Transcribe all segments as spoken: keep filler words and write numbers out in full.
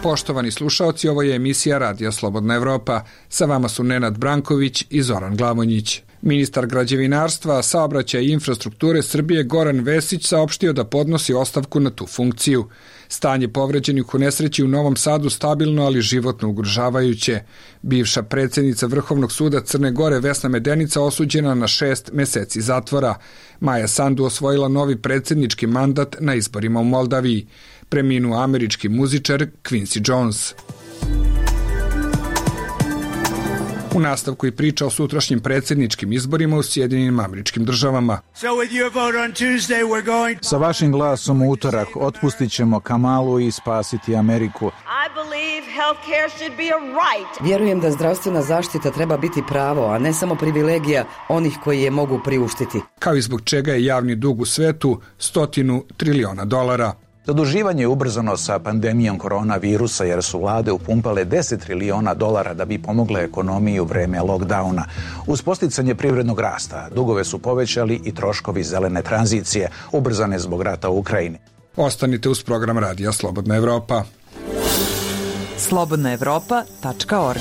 Poštovani slušaoci, ovo je emisija Radija Slobodna Evropa. Sa vama su Nenad Branković i Zoran Glavonjić. Ministar građevinarstva, saobraćaja i infrastrukture Srbije Goran Vesić saopštio da podnosi ostavku na tu funkciju. Stanje povređenih u nesreći u Novom Sadu stabilno, ali životno ugrožavajuće. Bivša predsjednica Vrhovnog suda Crne Gore Vesna Medenica osuđena na šest meseci zatvora. Maja Sandu osvojila novi predsjednički mandat na izborima u Moldaviji. Preminuo američki muzičar Quincy Jones. U nastavku i priča o sutrašnjim predsjedničkim izborima u Sjedinjenim Američkim Državama. Sa vašim glasom u utorak otpustit ćemo Kamalu i spasiti Ameriku. Vjerujem da zdravstvena zaštita treba biti pravo, a ne samo privilegija onih koji je mogu priuštiti. Kao i zbog čega je javni dug u svetu stotinu triliona dolara. Zaduživanje je ubrzano sa pandemijom koronavirusa jer su vlade upumpale deset triliona dolara da bi pomogle ekonomiji u vreme lockdowna. Uz posticanje privrednog rasta, dugove su povećali i troškovi zelene tranzicije, ubrzane zbog rata u Ukrajini. Ostanite uz program Radija Slobodna Evropa. slobodna evropa tačka org.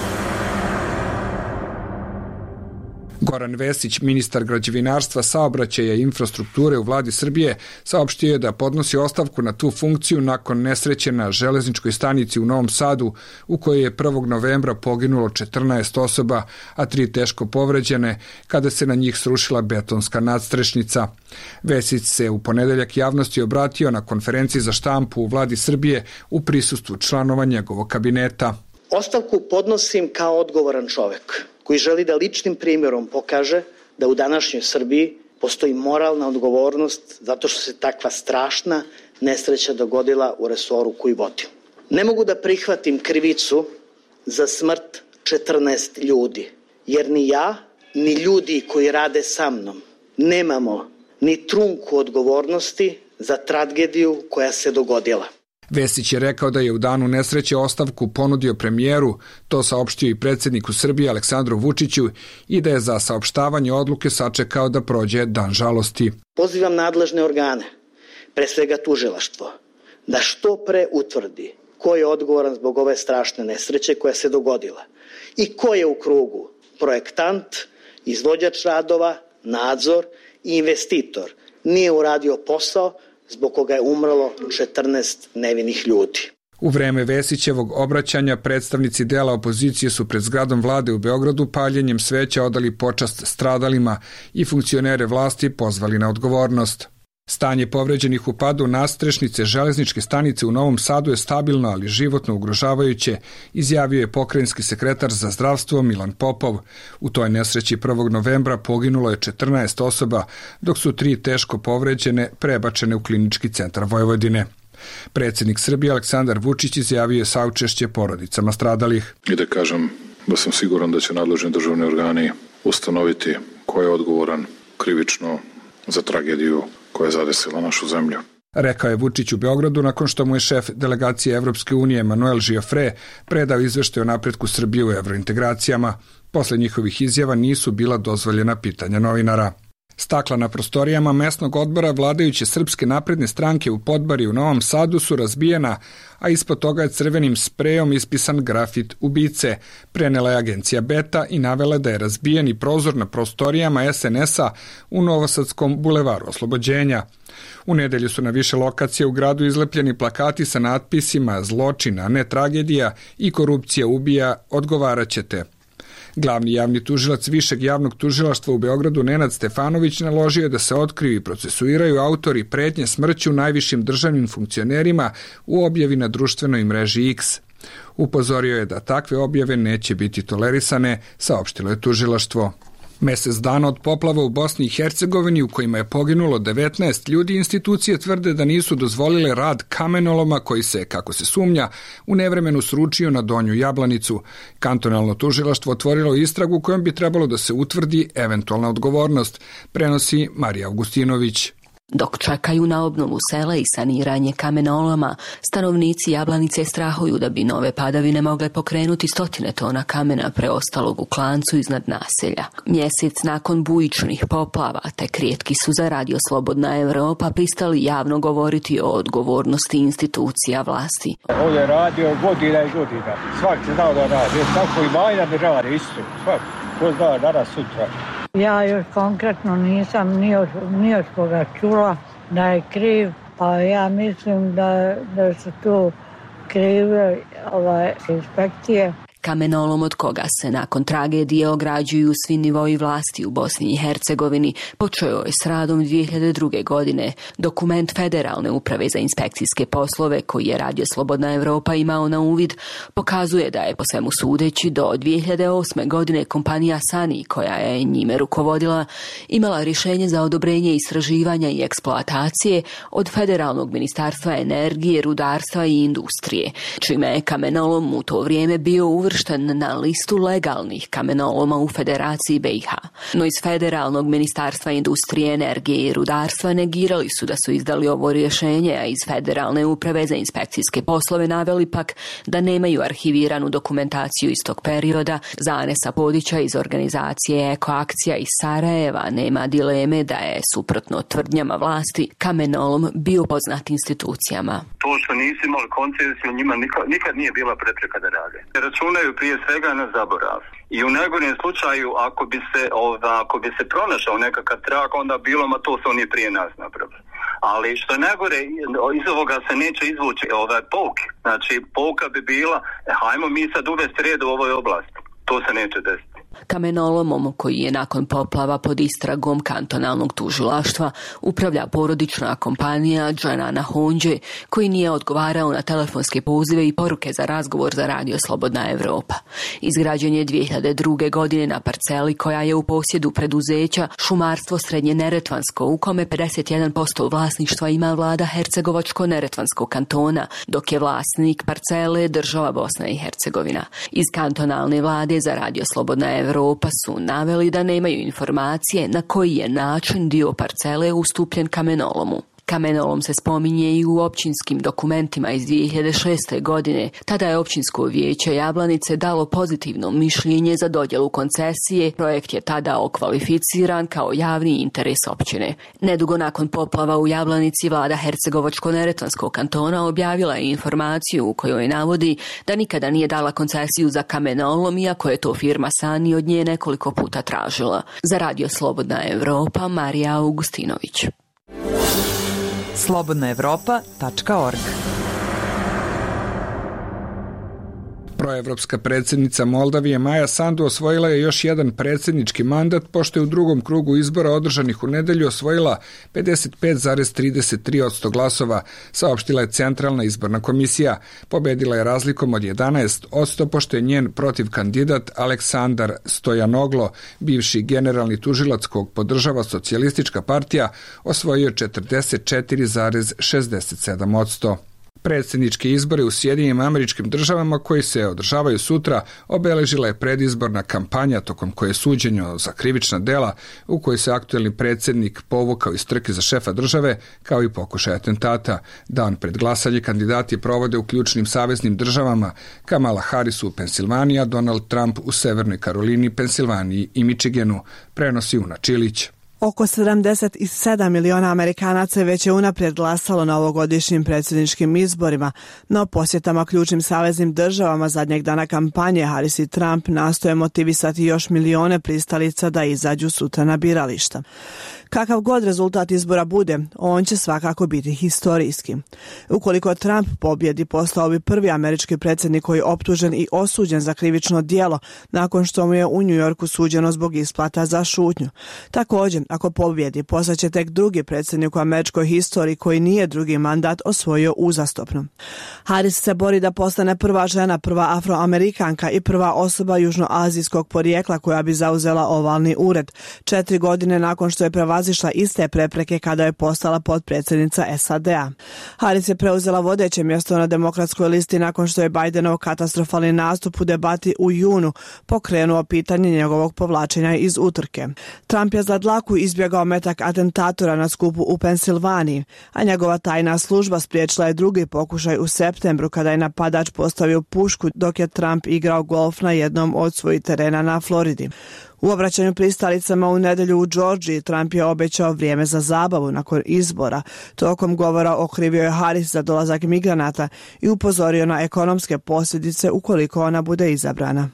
Goran Vesić, ministar građevinarstva, saobraćaja i infrastrukture u vladi Srbije, saopštio je da podnosi ostavku na tu funkciju nakon nesreće na železničkoj stanici u Novom Sadu, u kojoj je prvog novembra poginulo četrnaest osoba, a tri teško povređene, kada se na njih srušila betonska nadstrešnica. Vesić se u ponedeljak javnosti obratio na konferenciji za štampu u vladi Srbije u prisustvu članova njegovog kabineta. Ostavku podnosim kao odgovoran čovek koji želi da ličnim primjerom pokaže da u današnjoj Srbiji postoji moralna odgovornost zato što se takva strašna nesreća dogodila u resoru koji vodim. Ne mogu da prihvatim krivicu za smrt četrnaest ljudi, jer ni ja, ni ljudi koji rade sa mnom nemamo ni trunku odgovornosti za tragediju koja se dogodila. Vesić je rekao da je u danu nesreće ostavku ponudio premijeru, to saopštio i predsjedniku Srbije Aleksandru Vučiću, i da je za saopštavanje odluke sačekao da prođe dan žalosti. Pozivam nadležne organe, pre svega tužilaštvo, da što pre utvrdi ko je odgovoran zbog ove strašne nesreće koja se dogodila i ko je u krugu projektant, izvođač radova, nadzor i investitor nije uradio posao zbog koga je umrlo četrnaest nevinih ljudi. U vreme Vesićevog obraćanja predstavnici dela opozicije su pred zgradom vlade u Beogradu paljenjem sveća odali počast stradalima i funkcionere vlasti pozvali na odgovornost. Stanje povređenih u padu nadstrešnice železničke stanice u Novom Sadu je stabilno, ali životno ugrožavajuće, izjavio je pokrajinski sekretar za zdravstvo Milan Popov. U toj nesreći prvog novembra poginulo je četrnaest osoba, dok su tri teško povređene prebačene u Klinički centar Vojvodine. Predsjednik Srbije Aleksandar Vučić izjavio je saučešće porodicama stradalih. I da kažem da sam siguran da će nadležni državni organi ustanoviti ko je odgovoran krivično za tragediju koja je zadesila našu zemlju. Rekao je Vučić u Beogradu nakon što mu je šef delegacije Evropske unije Manuel Giofre predao izveštaj o napretku Srbije u evrointegracijama. Posle njihovih izjava nisu bila dozvoljena pitanja novinara. Stakla na prostorijama mesnog odbora vladajuće Srpske napredne stranke u Podbari u Novom Sadu su razbijena, a ispod toga je crvenim sprejom ispisan grafit ubice. Prenela je agencija Beta i navela da je razbijeni prozor na prostorijama es en es a u Novosadskom bulevaru Oslobođenja. U nedelju su na više lokacija u gradu izlepljeni plakati sa natpisima "Zločin, a ne tragedija" i "Korupcija ubija, odgovaraćete". Glavni javni tužilac Višeg javnog tužilaštva u Beogradu Nenad Stefanović naložio je da se otkriju i procesuiraju autori pretnje smrću najvišim državnim funkcionerima u objavi na društvenoj mreži X. Upozorio je da takve objave neće biti tolerisane, saopštilo je tužilaštvo. Mesec dana od poplava u Bosni i Hercegovini u kojima je poginulo devetnaest ljudi, institucije tvrde da nisu dozvolile rad kamenoloma koji se, kako se sumnja, u nevremenu sručio na Donju Jablanicu. Kantonalno tužilaštvo otvorilo istragu kojom bi trebalo da se utvrdi eventualna odgovornost, prenosi Marija Augustinović. Dok čekaju na obnovu sela i saniranje kamenoloma, stanovnici Jablanice strahuju da bi nove padavine mogle pokrenuti stotine tona kamena preostalog u klancu iznad naselja. Mjesec nakon bujičnih poplava, tek rijetki su za Radio Slobodna Evropa pristali javno govoriti o odgovornosti institucija vlasti. Ovdje je radio godina i godina. Svak se znao da radi. Tako i Majna ne radi isto. Svak. Ko zna danas sutra. Ja još konkretno nisam ni od, ni od koga čula da je kriv, pa ja mislim da, da su tu krive ove inspekcije. Kamenolom od koga se nakon tragedije ograđuju svi nivoi vlasti u Bosni i Hercegovini počeo je s radom dvije hiljade druge. godine. Dokument Federalne uprave za inspekcijske poslove, koji je Radio Slobodna Evropa imao na uvid, pokazuje da je po svemu sudeći do dvije hiljade osme. godine kompanija Sani, koja je njime rukovodila, imala rješenje za odobrenje istraživanja i eksploatacije od Federalnog ministarstva energije, rudarstva i industrije, čime je kamenolom u to vrijeme bio uvršten na listu legalnih kamenoloma u Federaciji B i H. No iz Federalnog ministarstva industrije, energije i rudarstva negirali su da su izdali ovo rješenje, a iz Federalne uprave za inspekcijske poslove naveli pak da nemaju arhiviranu dokumentaciju iz tog perioda. Za Anesa Podića iz organizacije Ekoakcija iz Sarajeva nema dileme da je, suprotno tvrdnjama vlasti, kamenolom bio poznat institucijama. To što nisu imali koncesiju, njima nikad, nikad nije bila prepreka da rade. Računaju prije svega na zaborav. I u najgorem slučaju, ako bi se, ova, ako bi se pronašao nekakav trag, onda bilo, ma to su oni prije nas napravili. Ali što je najgore, iz ovoga se neće izvući ovaj pouke. Znači, pouka bi bila, e, hajmo mi sad uvesti red u ovoj oblasti. To se neće desiti. Kamenolomom, koji je nakon poplava pod istragom kantonalnog tužilaštva, upravlja porodična kompanija Džanana Honđe, koji nije odgovarao na telefonske pozive i poruke za razgovor za Radio Slobodna Evropa. Izgrađen je dvije hiljade druge. godine na parceli koja je u posjedu preduzeća Šumarstvo Srednje Neretvansko, u kome pedeset jedan posto vlasništva ima vlada Hercegovačko-Neretvanskog kantona, dok je vlasnik parcele država Bosna i Hercegovina. Iz kantonalne vlade za Radio Slobodna Evropa su naveli da nemaju informacije na koji je način dio parcele ustupljen kamenolomu. Kamenolom se spominje i u općinskim dokumentima iz dvije hiljade šeste. godine. Tada je općinsko vijeće Jablanice dalo pozitivno mišljenje za dodjelu koncesije. Projekt je tada okvalificiran kao javni interes općine. Nedugo nakon poplava u Jablanici, vlada Hercegovačko-Neretvanskog kantona objavila je informaciju u kojoj navodi da nikada nije dala koncesiju za kamenolom, iako je to firma Sani od nje nekoliko puta tražila. Za Radio Slobodna Evropa, Marija Augustinović. slobodna evropa tačka org. Proevropska predsjednica Moldavije Maja Sandu osvojila je još jedan predsjednički mandat, pošto je u drugom krugu izbora održanih u nedelju osvojila pedeset pet zarez trideset tri posto glasova, saopštila je Centralna izborna komisija. Pobedila je razlikom od jedanaest posto, pošto je njen protiv kandidat Aleksandar Stojanoglo, bivši generalni tužilac kog podržava socijalistička partija, osvojio četrdeset četiri zarez šezdeset sedam posto. Predsjedničke izbore u Sjedinjenim Američkim Državama, koji se održavaju sutra, obeležila je predizborna kampanja tokom koje je suđenje za krivična dela u kojoj se aktuelni predsjednik povukao iz trke za šefa države, kao i pokušaj atentata. Dan pred glasanje kandidati provode u ključnim saveznim državama: Kamala Harris u Pensilvaniji, Donald Trump u Severnoj Karolini, Pensilvaniji i Michiganu, prenosi Una Čilić. Oko sedamdeset sedam miliona Amerikanaca već je unaprijed glasalo na ovogodišnjim predsjedničkim izborima, no posjetama ključnim saveznim državama zadnjeg dana kampanje Harris i Trump nastoje motivisati još milione pristalica da izađu sutra na birališta. Kakav god rezultat izbora bude, on će svakako biti historijski. Ukoliko Trump pobjedi, postao bi prvi američki predsjednik koji je optužen i osuđen za krivično djelo nakon što mu je u New Yorku suđeno zbog isplata za šutnju. Također, ako pobjedi, postaće tek drugi predsjednik u američkoj historiji koji nije drugi mandat osvojio uzastopno. Harris se bori da postane prva žena, prva afroamerikanka i prva osoba južnoazijskog porijekla koja bi zauzela ovalni ured, četiri godine nakon što je prevazišla prevazišla iste prepreke kada je postala potpredsjednica S A D-a. Harris je preuzela vodeće mjesto na demokratskoj listi nakon što je Bidenov katastrofalni nastup u debati u junu pokrenuo pitanje njegovog povlačenja iz utrke. Trump je za dlaku izbjegao metak atentatora na skupu u Pensilvaniji, a njegova tajna služba spriječila je drugi pokušaj u septembru kada je napadač postavio pušku dok je Trump igrao golf na jednom od svojih terena na Floridi. U obraćanju pristalicama u nedjelju u Georgiji Trump je obećao vrijeme za zabavu nakon izbora. Tokom govora okrivio je Harris za dolazak migranata i upozorio na ekonomske posljedice ukoliko ona bude izabrana.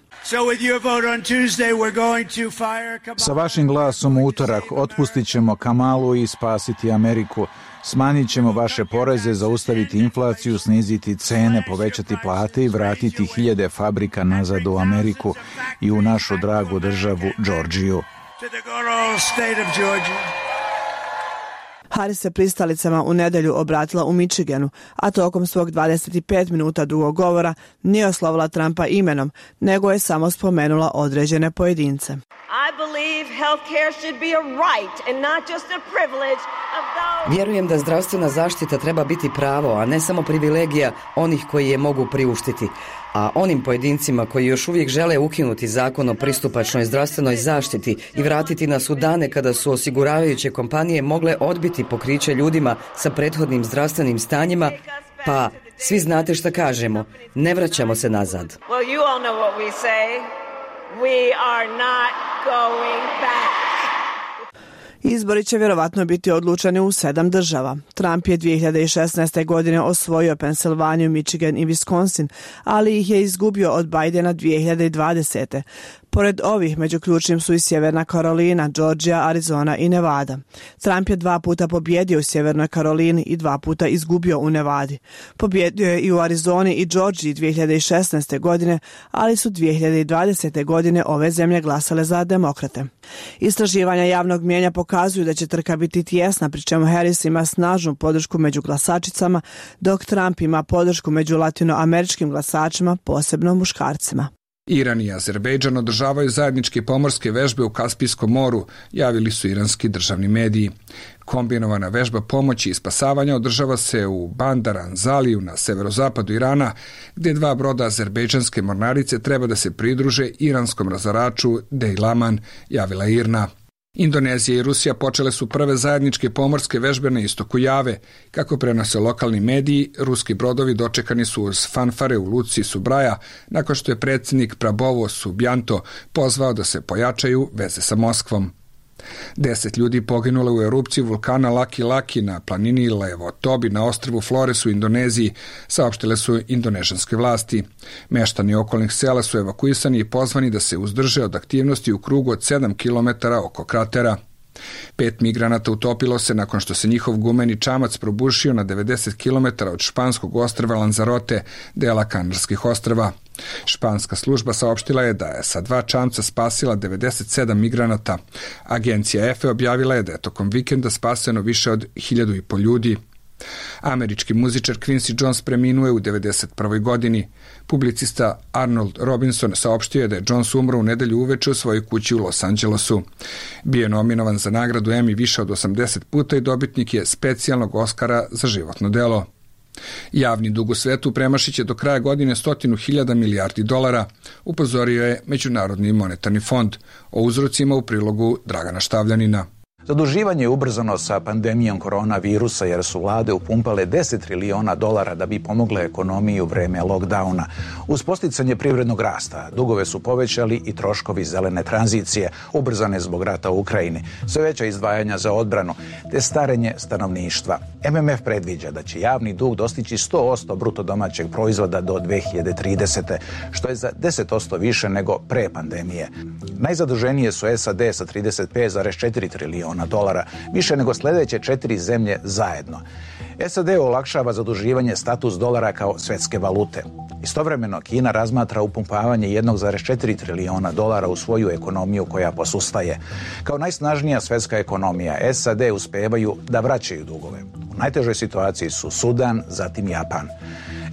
Sa vašim glasom u utorak otpustit ćemo Kamalu i spasiti Ameriku. Smanjit ćemo vaše poreze, zaustaviti inflaciju, sniziti cene, povećati plate i vratiti hiljade fabrika nazad u Ameriku i u našu dragu državu Georgiju. Harris se pristalicama u nedjelju obratila u Michiganu, a tokom svog dvadeset pet minuta dugog govora nije oslovila Trumpa imenom, nego je samo spomenula određene pojedince. Vjerujem da zdravstvena zaštita treba biti pravo, a ne samo privilegija onih koji je mogu priuštiti. A onim pojedincima koji još uvijek žele ukinuti zakon o pristupačnoj zdravstvenoj zaštiti i vratiti nas u dane kada su osiguravajuće kompanije mogle odbiti pokriće ljudima sa prethodnim zdravstvenim stanjima, pa svi znate šta kažemo, ne vraćamo se nazad. Well, you all know what we say. We are not going back. Izbori će vjerovatno biti odlučeni u sedam država. Trump je dvije hiljade šesnaeste. godine osvojio Pensilvaniju, Michigan i Wisconsin, ali ih je izgubio od Bidena dvije hiljade dvadesete. Pored ovih, među ključnim su i Sjeverna Karolina, Georgija, Arizona i Nevada. Trump je dva puta pobjedio u Sjevernoj Karolini i dva puta izgubio u Nevadi. Pobjedio je i u Arizoni i Georgiji dvije hiljade šesnaeste. godine, ali su dvije hiljade dvadesete. godine ove zemlje glasale za demokrate. Istraživanja javnog mijenja pokazuju da će trka biti tijesna, pri čemu Harris ima snažnu podršku među glasačicama, dok Trump ima podršku među latinoameričkim glasačima, posebno muškarcima. Iran i Azerbejdžan održavaju zajedničke pomorske vežbe u Kaspijskom moru, javili su iranski državni mediji. Kombinovana vežba pomoći i spasavanja održava se u Bandar Anzaliju na severozapadu Irana, gdje dva broda azerbejdžanske mornarice treba da se pridruže iranskom razaraču Dejlaman, javila Irna. Indonezija i Rusija počele su prve zajedničke pomorske vežbe na istoku Jave. Kako prenose lokalni mediji, ruski brodovi dočekani su uz fanfare u luci Subraja, nakon što je predsjednik Prabowo Subianto pozvao da se pojačaju veze sa Moskvom. Deset ljudi poginulo u erupciji vulkana Laki Laki na planini Levotobi na ostrvu Flores u Indoneziji, saopštile su indonežanske vlasti. Meštani okolnih sela su evakuisani i pozvani da se uzdrže od aktivnosti u krugu od sedam kilometara oko kratera. Pet migranata utopilo se nakon što se njihov gumeni čamac probušio na devedeset kilometara od španskog ostrva Lanzarote, dela Kanarskih ostrva. Španska služba saopštila je da je sa dva čamca spasila devedeset sedam migranata. Agencija E F E objavila je da je tokom vikenda spaseno više od hiljadu i po ljudi. Američki muzičar Quincy Jones preminuo je u devedeset prvoj. godini. Publicista Arnold Robinson saopštio je da je Jones umro u nedelju uveče u svojoj kući u Los Angelesu. Bio je nominovan za nagradu Emmy više od osamdeset puta i dobitnik je specijalnog Oscara za životno delo. Javni dug u svetu premašit će do kraja godine stotinu hiljada milijardi dolara, upozorio je Međunarodni monetarni fond. O uzrocima u prilogu Dragana Štavljanina. Zaduživanje je ubrzano sa pandemijom koronavirusa jer su vlade upumpale deset triliona dolara da bi pomogle ekonomiji u vreme lockdowna. Uz posticanje privrednog rasta, dugove su povećali i troškovi zelene tranzicije, ubrzane zbog rata u Ukrajini, sve veća izdvajanja za odbranu, te starenje stanovništva. M M F predviđa da će javni dug dostići sto posto bruto domaćeg proizvoda do dvije hiljade tridesete. što je za deset posto više nego pre pandemije. Najzaduženije su S A D sa trideset pet zarez četiri trilijona dolara, više nego sljedeće četiri zemlje zajedno. S A D olakšava zaduživanje status dolara kao svjetske valute. Istovremeno Kina razmatra upumpavanje jednog zarez četiri trilijona dolara u svoju ekonomiju koja posustaje. Kao najsnažnija svjetska ekonomija, S A D uspevaju da vraćaju dugove. U najtežoj situaciji su Sudan, zatim Japan.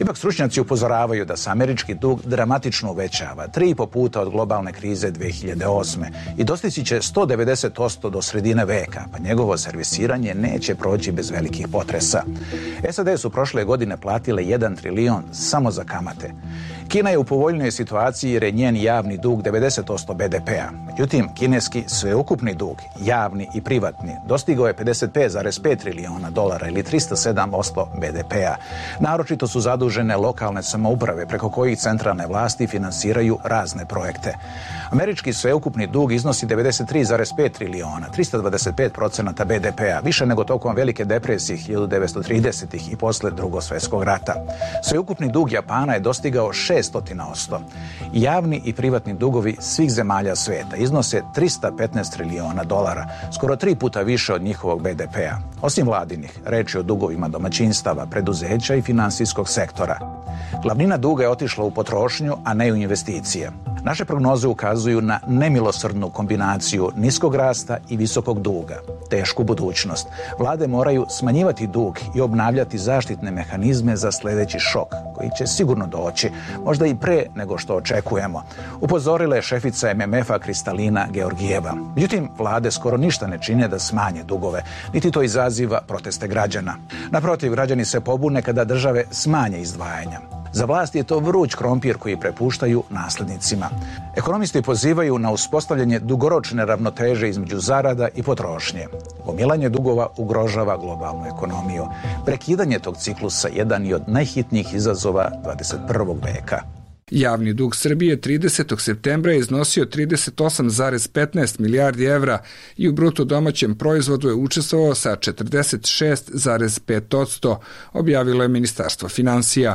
Ipak stručnjaci upozoravaju da se američki dug dramatično uvećava, tri i po puta od globalne krize dve hiljade osme i dostići će sto devedeset posto do sredine veka, pa njegovo servisiranje neće proći bez velikih potresa. S A D su prošle godine platile jedan trilion samo za kamate. Kina je u povoljnoj situaciji jer je njen javni dug devedeset posto B D P-a. Međutim, kineski sveukupni dug, javni i privatni, dostigao je pedeset pet zarez pet trilijona dolara ili tristo sedam posto B D P-a. Naročito su zadužene lokalne samouprave preko kojih centralne vlasti finansiraju razne projekte. Američki sveukupni dug iznosi devedeset tri zarez pet trilijona, tristo dvadeset pet posto B D P-a, više nego tokom Velike depresije hiljadu devetsto tridesetih i posle Drugog svjetskog rata. Sveukupni dug Japana je dostigao šest stotina posto. Javni i privatni dugovi svih zemalja svijeta iznose tristo petnaest trilijona dolara, skoro tri puta više od njihovog B D P-a. Osim vladinih, reč je o dugovima domaćinstava, preduzeća i finansijskog sektora. Glavnina duga je otišla u potrošnju, a ne u investicije. Naše prognoze ukazuju na nemilosrdnu kombinaciju niskog rasta i visokog duga, tešku budućnost. Vlade moraju smanjivati dug i obnavljati zaštitne mehanizme za sljedeći šok, koji će sigurno doći, možda i pre nego što očekujemo, upozorila je šefica M M F-a Kristalina Georgijeva. Međutim, vlade skoro ništa ne čine da smanje dugove, niti to izaziva proteste građana. Naprotiv, građani se pobune kada države smanje izdvajanja. Za vlast je to vruć krompir koji prepuštaju naslednicima. Ekonomisti pozivaju na uspostavljanje dugoročne ravnoteže između zarada i potrošnje. Gomilanje dugova ugrožava globalnu ekonomiju. Prekidanje tog ciklusa jedan je od najhitnijih izazova dvadeset prvog veka. Javni dug Srbije tridesetog septembra je iznosio trideset osam zarez petnaest milijardi evra i u bruto domaćem proizvodu je učestvovao sa četrdeset šest zarez pet posto, objavilo je Ministarstvo finansija.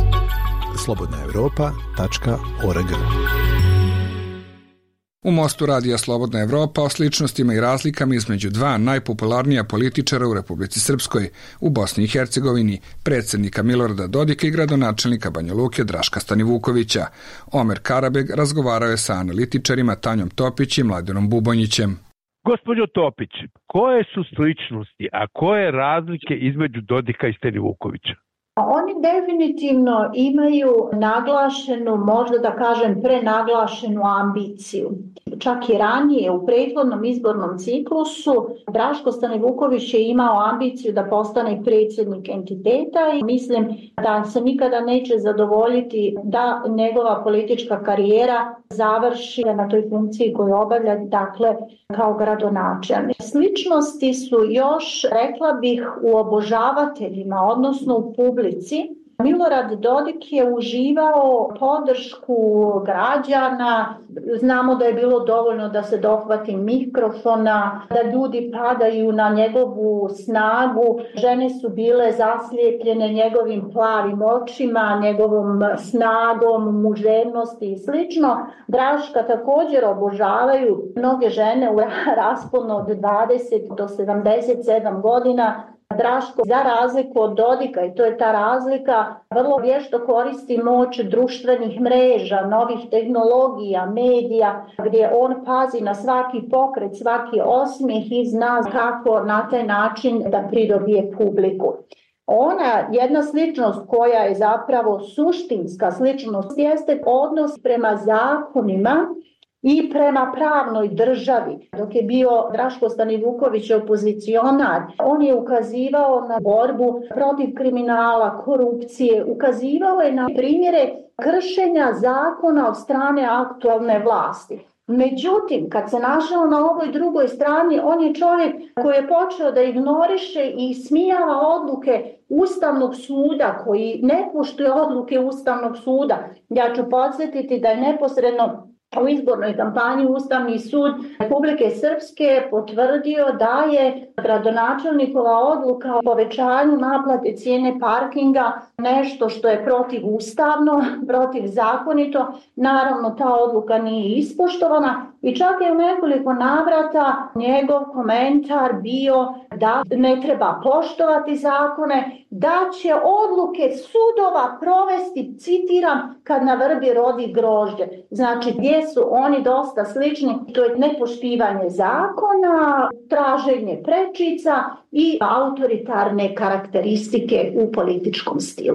slobodna europa tačka org. U Mostu radija Slobodna Evropa o sličnostima i razlikama između dva najpopularnija političara u Republici Srpskoj, u Bosni i Hercegovini, predsjednika Milorada Dodika i gradonačelnika Banja Luke Draška Stanivukovića. Omer Karabeg razgovarao je sa analitičarima Tanjom Topić i Mladenom Bubonjićem. Gospođo Topić, koje su sličnosti, a koje razlike između Dodika i Stanivukovića? Oni definitivno imaju naglašenu, možda da kažem prenaglašenu ambiciju. Čak i ranije u prethodnom izbornom ciklusu Draško Stanivuković je imao ambiciju da postane predsjednik entiteta i mislim da se nikada neće zadovoljiti da njegova politička karijera završi na toj funkciji koju obavlja, dakle kao gradonačelnik. Sličnosti su još, rekla bih, u obožavateljima, odnosno u publici. Milorad Dodik je uživao podršku građana, znamo da je bilo dovoljno da se dohvati mikrofona, da ljudi padaju na njegovu snagu, žene su bile zaslijepljene njegovim plavim očima, njegovom snagom, muževnosti i slično. Draška također obožavaju mnoge žene u rasponu od dvadeset do sedamdeset sedam godina. Draško, za razliku od Dodika, i to je ta razlika, vrlo vješto koristi moć društvenih mreža, novih tehnologija, medija, gdje on pazi na svaki pokret, svaki osmijeh i zna kako na taj način da pridobije publiku. Ona, jedna sličnost koja je zapravo suštinska sličnost, jeste odnos prema zakonima i prema pravnoj državi. Dok je bio Draško Stanivuković opozicionar, on je ukazivao na borbu protiv kriminala, korupcije, ukazivao je na primjere kršenja zakona od strane aktualne vlasti. Međutim, kad se našao na ovoj drugoj strani, on je čovjek koji je počeo da ignoriše i smijava odluke Ustavnog suda, koji ne poštuje odluke Ustavnog suda. Ja ću podsjetiti da je neposredno u izbornoj kampanji Ustavni sud Republike Srpske potvrdio da je gradonačelnikova odluka o povećanju naplate cijene parkinga nešto što je protivustavno, protivzakonito. Naravno, ta odluka nije ispoštovana i čak je u nekoliko navrata njegov komentar bio da ne treba poštovati zakone, da će odluke sudova provesti, citiram, kad na vrbi rodi grožđe. Znači, gdje su oni dosta slični, to je nepoštivanje zakona, traženje prečica i autoritarne karakteristike u političkom stilu.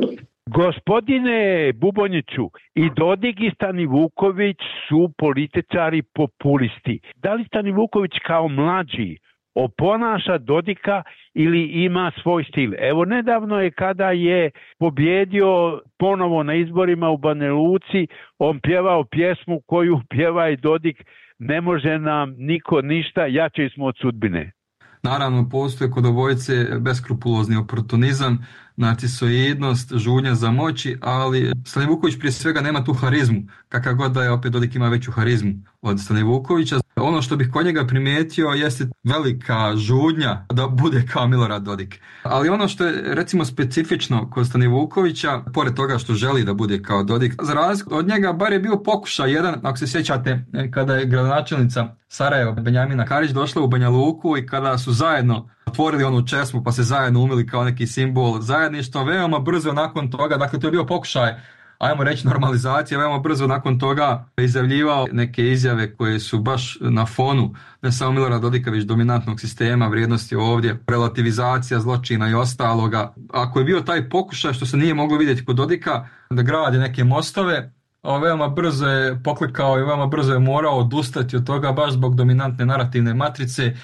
Gospodine Bubonjiću, i Dodik i Stanivuković su političari populisti. Da li Stanivuković kao mlađi oponaša Dodika ili ima svoj stil? Evo, nedavno je kada je pobjedio ponovo na izborima u Banja Luci, on pjevao pjesmu koju pjeva i Dodik: ne može nam niko ništa, jači smo od sudbine. Naravno, postoje kod obojice beskrupulozni oportunizam, narcisoidnost, žudnja za moći, ali Stanivuković prije svega nema tu harizmu, kakav god da je, opet Dodik ima veću harizmu od Stanivukovića. Ono što bih kod njega primijetio jeste velika žudnja da bude kao Milorad Dodik. Ali ono što je recimo specifično kod Stanivukovića, pored toga što želi da bude kao Dodik, za razliku od njega bar je bio pokušaj jedan, ako se sjećate, kada je gradonačelnica Sarajeva Benjamina Karić došla u Banja Luku i kada su zajedno otvorili onu česmu pa se zajedno umili kao neki simbol zajedništva, veoma brzo nakon toga, dakle to je bio pokušaj, ajmo reći, normalizacija, veoma brzo nakon toga izjavljivao neke izjave koje su baš na fonu ne samo Milorada Dodika, već dominantnog sistema, vrijednosti ovdje, relativizacija zločina i ostaloga. Ako je bio taj pokušaj, što se nije moglo vidjeti kod Dodika, da gradi neke mostove, a veoma brzo je poklikao i veoma brzo je morao odustati od toga baš zbog dominantne narativne matrice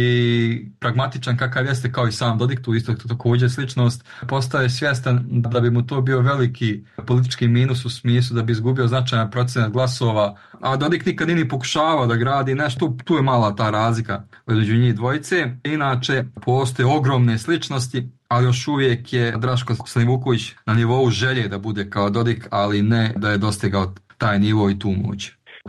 i pragmatičan kakav jeste kao i sam Dodik, tu isto također sličnost, postaje svjestan da bi mu to bio veliki politički minus u smislu da bi izgubio značajan procenat glasova, a Dodik nikad nije pokušavao da gradi nešto, tu je mala ta razlika među njih dvojice. Inače, postoje ogromne sličnosti, ali još uvijek je Draško Stanivuković na nivou želje da bude kao Dodik, ali ne da je dostigao taj nivo i tu moć.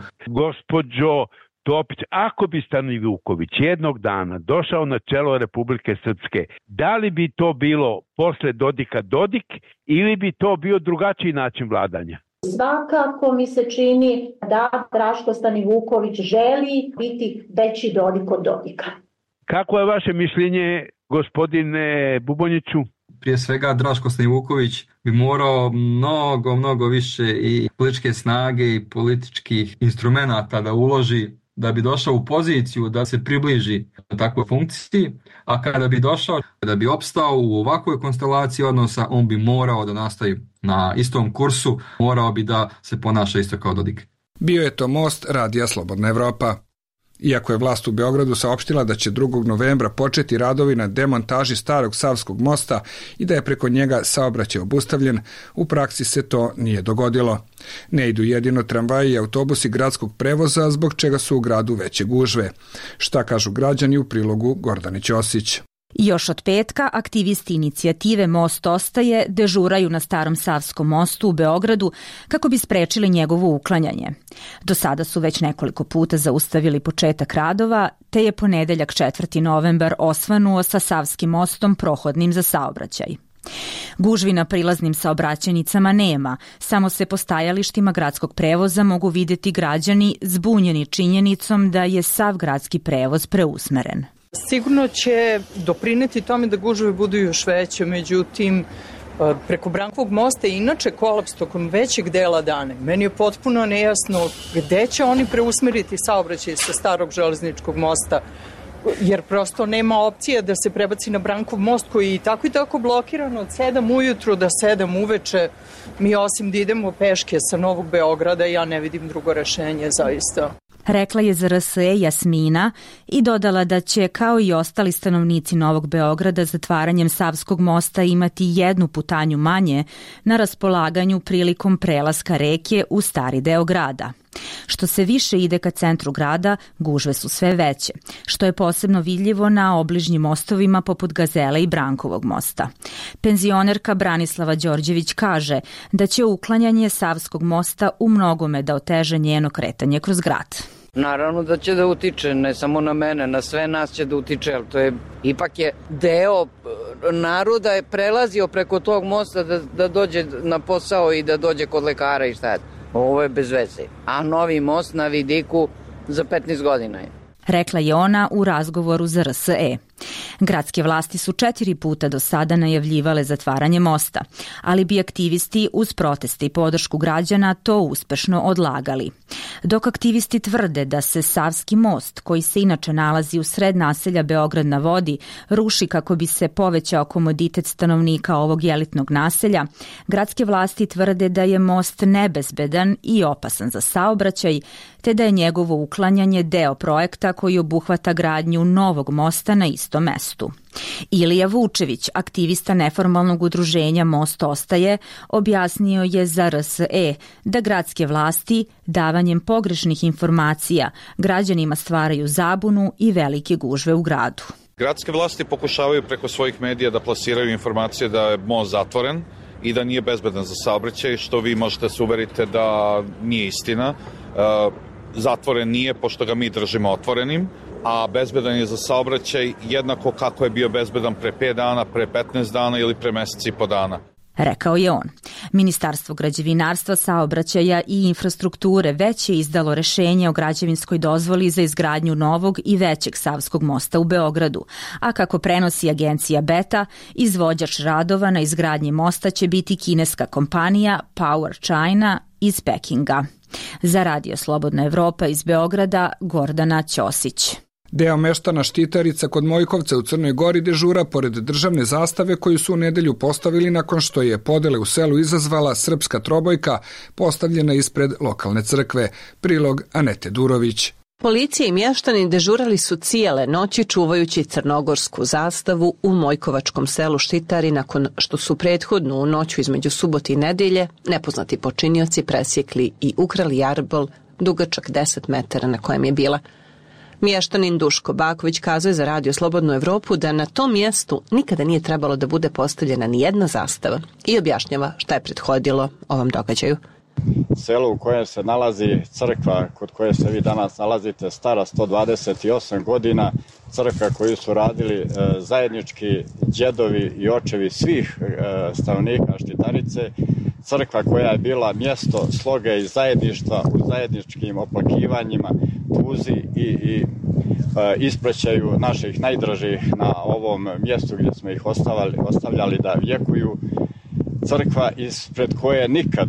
Gospođo Topić, ako bi Stanivuković jednog dana došao na čelo Republike Srpske, da li bi to bilo posle Dodika Dodik ili bi to bio drugačiji način vladanja? Svakako mi se čini da Draško Stanivuković želi biti veći Dodik od Dodika. Kako je vaše mišljenje, gospodine Bubonjiću? Prije svega Draško Stanivuković bi morao mnogo, mnogo više i političke snage i političkih instrumenata da uloži da bi došao u poziciju da se približi takvoj funkciji, a kada bi došao, da bi opstao u ovakvoj konstelaciji odnosa, on bi morao da nastavi na istom kursu, morao bi da se ponaša isto kao Dodik. Bio je to most Radija Slobodna Evropa. Iako je vlast u Beogradu saopštila da će drugog novembra početi radovi na demontaži starog Savskog mosta i da je preko njega saobraćaj obustavljen, u praksi se to nije dogodilo. Ne idu jedino tramvaji i autobusi gradskog prevoza, zbog čega su u gradu veće gužve. Šta kažu građani u prilogu Gordane Ćosić? Još od petka aktivisti inicijative Most ostaje dežuraju na Starom Savskom mostu u Beogradu kako bi sprečili njegovo uklanjanje. Do sada su već nekoliko puta zaustavili početak radova, te je ponedeljak četvrti novembar osvanuo sa Savskim mostom prohodnim za saobraćaj. Gužvi na prilaznim saobraćajnicama nema, samo se po stajalištima gradskog prevoza mogu vidjeti građani zbunjeni činjenicom da je sav gradski prevoz preusmeren. Sigurno će doprineti tome da gužve budu još veće, međutim, preko Brankovog mosta je inače kolaps tokom većeg dela dana. Meni je potpuno nejasno gde će oni preusmeriti saobraćaj sa starog železničkog mosta, jer prosto nema opcije da se prebaci na Brankov most koji je i tako i tako blokiran od sedam ujutru do sedam uveče. Mi osim da idemo peške sa Novog Beograda, ja ne vidim drugo rešenje zaista. Rekla je za R S E Jasmina i dodala da će, kao i ostali stanovnici Novog Beograda, zatvaranjem Savskog mosta imati jednu putanju manje na raspolaganju prilikom prelaska reke u stari deo grada. Što se više ide ka centru grada, gužve su sve veće, što je posebno vidljivo na obližnjim mostovima poput Gazele i Brankovog mosta. Penzionerka Branislava Đorđević kaže da će uklanjanje Savskog mosta u mnogome da oteže njeno kretanje kroz grad. Naravno da će da utiče, ne samo na mene, na sve nas će da utiče, ali to je, ipak je deo naroda je prelazio preko tog mosta da, da dođe na posao i da dođe kod lekara i šta je. Ovo je bez veze. A novi most na vidiku za petnaest godina je. Rekla je ona u razgovoru za R S E. Gradske vlasti su četiri puta do sada najavljivale zatvaranje mosta, ali bi aktivisti uz proteste i podršku građana to uspešno odlagali. Dok aktivisti tvrde da se Savski most, koji se inače nalazi u sred naselja Beograd na vodi, ruši kako bi se povećao komoditet stanovnika ovog elitnog naselja, gradske vlasti tvrde da je most nebezbedan i opasan za saobraćaj, te da je njegovo uklanjanje deo projekta koji obuhvata gradnju novog mosta na istom mestu. Ilija Vučević, aktivista neformalnog udruženja Most ostaje, objasnio je za R S E da gradske vlasti davanjem pogrešnih informacija građanima stvaraju zabunu i velike gužve u gradu. Gradske vlasti pokušavaju preko svojih medija da plasiraju informacije da je most zatvoren i da nije bezbedan za saobraćaj, što vi možete se uveriti da nije istina. Zatvoren nije, pošto ga mi držimo otvorenim, a bezbedan je za saobraćaj jednako kako je bio bezbedan pre pet dana, pre petnaest dana ili pre meseci i po dana. Rekao je on. Ministarstvo građevinarstva, saobraćaja i infrastrukture već je izdalo rešenje o građevinskoj dozvoli za izgradnju novog i većeg Savskog mosta u Beogradu, a kako prenosi agencija Beta, izvođač radova na izgradnji mosta će biti kineska kompanija Power China iz Pekinga. Za Radio Slobodna Evropa iz Beograda, Gordana Ćosić. Deo meštana Štitarica kod Mojkovca u Crnoj Gori dežura pored državne zastave koju su u nedelju postavili nakon što je podele u selu izazvala srpska trobojka postavljena ispred lokalne crkve. Prilog Anete Durović. Policija i mještani dežurali su cijele noći čuvajući crnogorsku zastavu u Mojkovačkom selu Štitari nakon što su prethodnu u noću između subote i nedelje nepoznati počinioci presjekli i ukrali jarbol dugačak deset metara na kojem je bila. Mještanin Duško Baković kazuje za Radio Slobodnu Evropu da na tom mjestu nikada nije trebalo da bude postavljena ni jedna zastava i objašnjava šta je prethodilo ovom događaju. Selo u kojem se nalazi crkva kod koje se vi danas nalazite stara sto dvadeset osam godina, crkva koju su radili e, zajednički djedovi i očevi svih e, stanovnika Štitarice, crkva koja je bila mjesto sloge i zajedništva u zajedničkim oplakivanjima, tuzi i, i e, ispraćaju naših najdražih na ovom mjestu gdje smo ih ostavali, ostavljali da vjekuju, crkva ispred koje nikad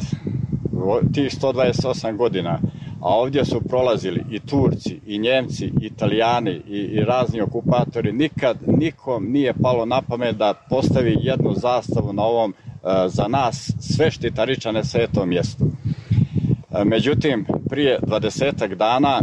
tih sto dvadeset osam godina, a ovdje su prolazili i Turci, i Njemci, i Italijani, i, i razni okupatori, nikad nikom nije palo na pamet da postavi jednu zastavu na ovom za nas sve Štitaričane svetom mjestu. Međutim, prije dvadesetak dana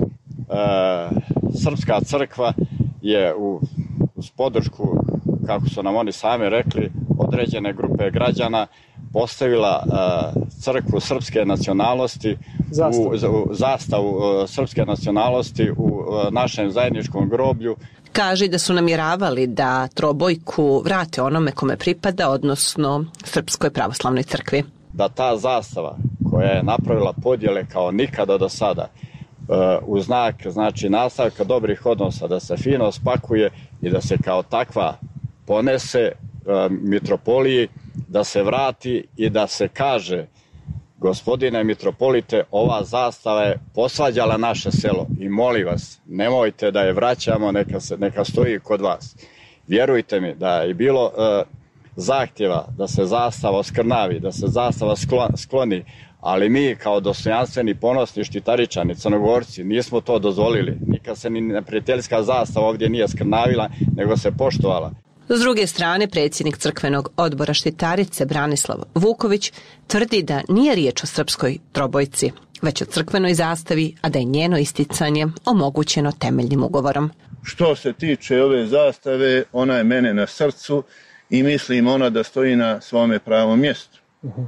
Srpska crkva je u, uz podršku, kako su nam oni sami rekli, određene grupe građana postavila uh, crkvu srpske nacionalnosti, zastavu, u, u, zastavu uh, srpske nacionalnosti u uh, našem zajedničkom groblju. Kaže da su namjeravali da trobojku vrate onome kome pripada, odnosno Srpskoj pravoslavnoj crkvi. Da ta zastava koja je napravila podjele kao nikada do sada, uh, u znak znači nastavka dobrih odnosa, da se fino spakuje i da se kao takva ponese uh, mitropoliji, da se vrati i da se kaže: gospodine mitropolite, ova zastava je posvađala naše selo i molim vas, nemojte da je vraćamo, neka, se, neka stoji kod vas. Vjerujte mi da je bilo uh, zahtjeva da se zastava oskrnavi, da se zastava skloni, ali mi kao dostojanstveni, ponosni Štitaričani, Crnogorci, nismo to dozvolili. Nikad se ni neprijateljska zastava ovdje nije skrnavila, nego se poštovala. S druge strane, predsjednik crkvenog odbora Štitarice Branislav Vuković tvrdi da nije riječ o srpskoj trobojci, već o crkvenoj zastavi, a da je njeno isticanje omogućeno temeljnim ugovorom. Što se tiče ove zastave, ona je mene na srcu i mislim ona da stoji na svome pravom mjestu. Uh-huh.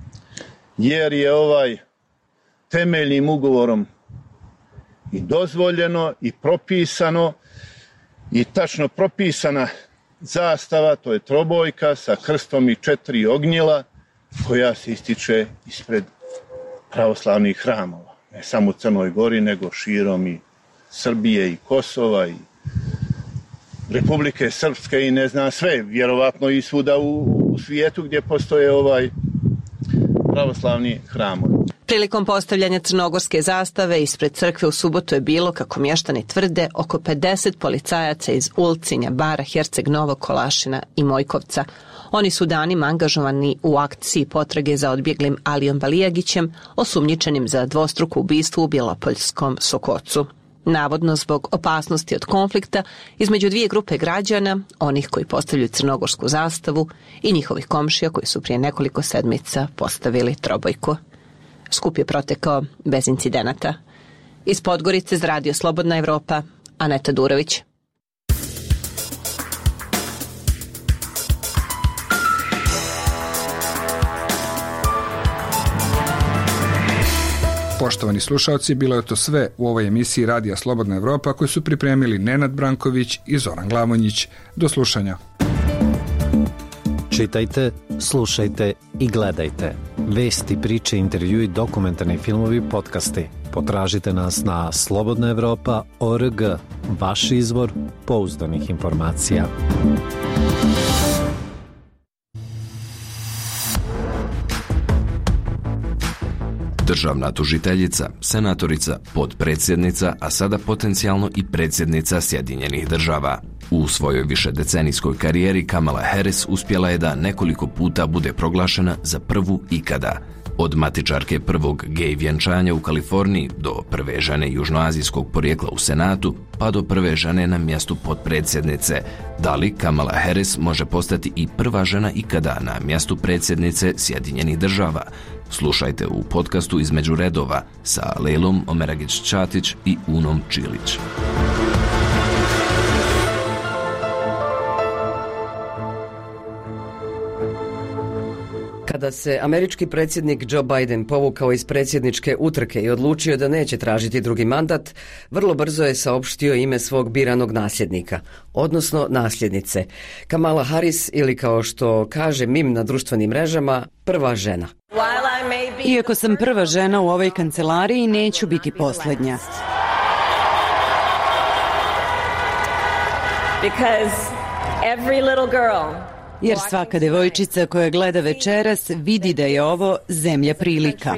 Jer je ovaj temeljnim ugovorom i dozvoljeno i propisano i tačno propisana zastava, to je trobojka sa krstom i četiri ognjila koja se ističe ispred pravoslavnih hramova. Ne samo u Crnoj Gori, nego širom i Srbije i Kosova i Republike Srpske i ne znam sve, vjerovatno i svuda u, u svijetu gdje postoje ovaj pravoslavni hramovi. Prilikom postavljanja crnogorske zastave ispred crkve u subotu je bilo, kako mještani tvrde, oko pedeset policajaca iz Ulcinja, Bara, Herceg Novog, Kolašina i Mojkovca. Oni su danima angažovani u akciji potrage za odbjeglim Alijom Balijagićem, osumnjičenim za dvostruko ubistvo u Bjelopoljskom Sokocu. Navodno zbog opasnosti od konflikta između dvije grupe građana, onih koji postavljaju crnogorsku zastavu i njihovih komšija koji su prije nekoliko sedmica postavili trobojku. Skup je protekao bez incidenata. Iz Podgorice za Radio Slobodna Evropa, Aneta Durović. Poštovani slušalci, bilo je to sve u ovoj emisiji Radija Slobodna Evropa koju su pripremili Nenad Branković i Zoran Glavonjić. Do slušanja. Čitajte, slušajte i gledajte. Vesti, priče, intervjui, dokumentarni filmovi, podcasti. Potražite nas na slobodna evropa tačka org, vaš izvor pouzdanih informacija. Državna tužiteljica, senatorica, potpredsjednica, a sada potencijalno i predsjednica Sjedinjenih država. U svojoj višedecenijskoj karijeri Kamala Harris uspjela je da nekoliko puta bude proglašena za prvu ikada. Od matičarke prvog gej vjenčanja u Kaliforniji do prve žene južnoazijskog porijekla u Senatu, pa do prve žene na mjestu potpredsjednice. Da li Kamala Harris može postati i prva žena ikada na mjestu predsjednice Sjedinjenih država? Slušajte u podcastu Između redova sa Lejlom Omeragić-Ćatić i Unom Čilić. Kada se američki predsjednik Joe Biden povukao iz predsjedničke utrke i odlučio da neće tražiti drugi mandat, vrlo brzo je saopštio ime svog biranog nasljednika, odnosno nasljednice, Kamala Harris, ili kao što kaže mim na društvenim mrežama, prva žena. Iako sam prva žena u ovoj kancelariji, neću biti posljednja. Because every little girl Jer svaka devojčica koja gleda večeras vidi da je ovo zemlja prilika.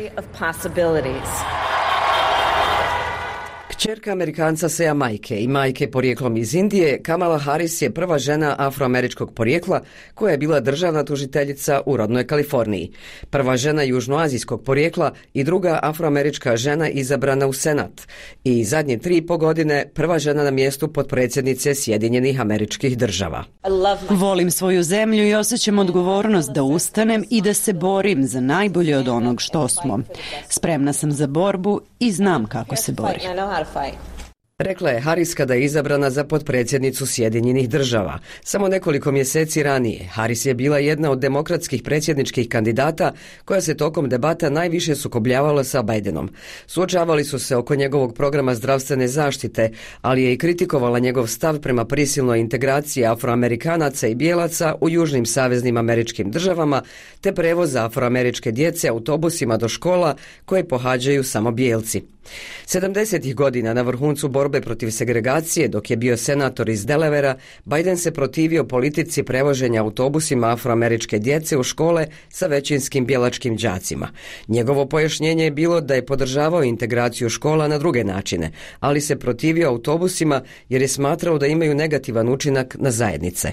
Kćerka Amerikanca Seja Majke i majke porijeklom iz Indije, Kamala Harris je prva žena afroameričkog porijekla koja je bila državna tužiteljica u rodnoj Kaliforniji. Prva žena južnoazijskog porijekla i druga afroamerička žena izabrana u Senat. I zadnje tri i po godine prva žena na mjestu potpredsjednice Sjedinjenih Američkih Država. Volim svoju zemlju i osjećam odgovornost da ustanem i da se borim za najbolje od onog što smo. Spremna sam za borbu i znam kako se bori. Rekla je Harris kada je izabrana za potpredsjednicu Sjedinjenih država. Samo nekoliko mjeseci ranije Harris je bila jedna od demokratskih predsjedničkih kandidata koja se tokom debata najviše sukobljavala sa Bidenom. Suočavali su se oko njegovog programa zdravstvene zaštite, ali je i kritikovala njegov stav prema prisilnoj integraciji afroamerikanaca i bijelaca u južnim saveznim američkim državama, te prevoza afroameričke djece autobusima do škola koje pohađaju samo bijelci. sedamdesetih godina na vrhuncu borbe protiv segregacije, dok je bio senator iz Delawarea, Biden se protivio politici prevoženja autobusima afroameričke djece u škole sa većinskim bijelačkim đacima. Njegovo pojašnjenje je bilo da je podržavao integraciju škola na druge načine, ali se protivio autobusima jer je smatrao da imaju negativan učinak na zajednice.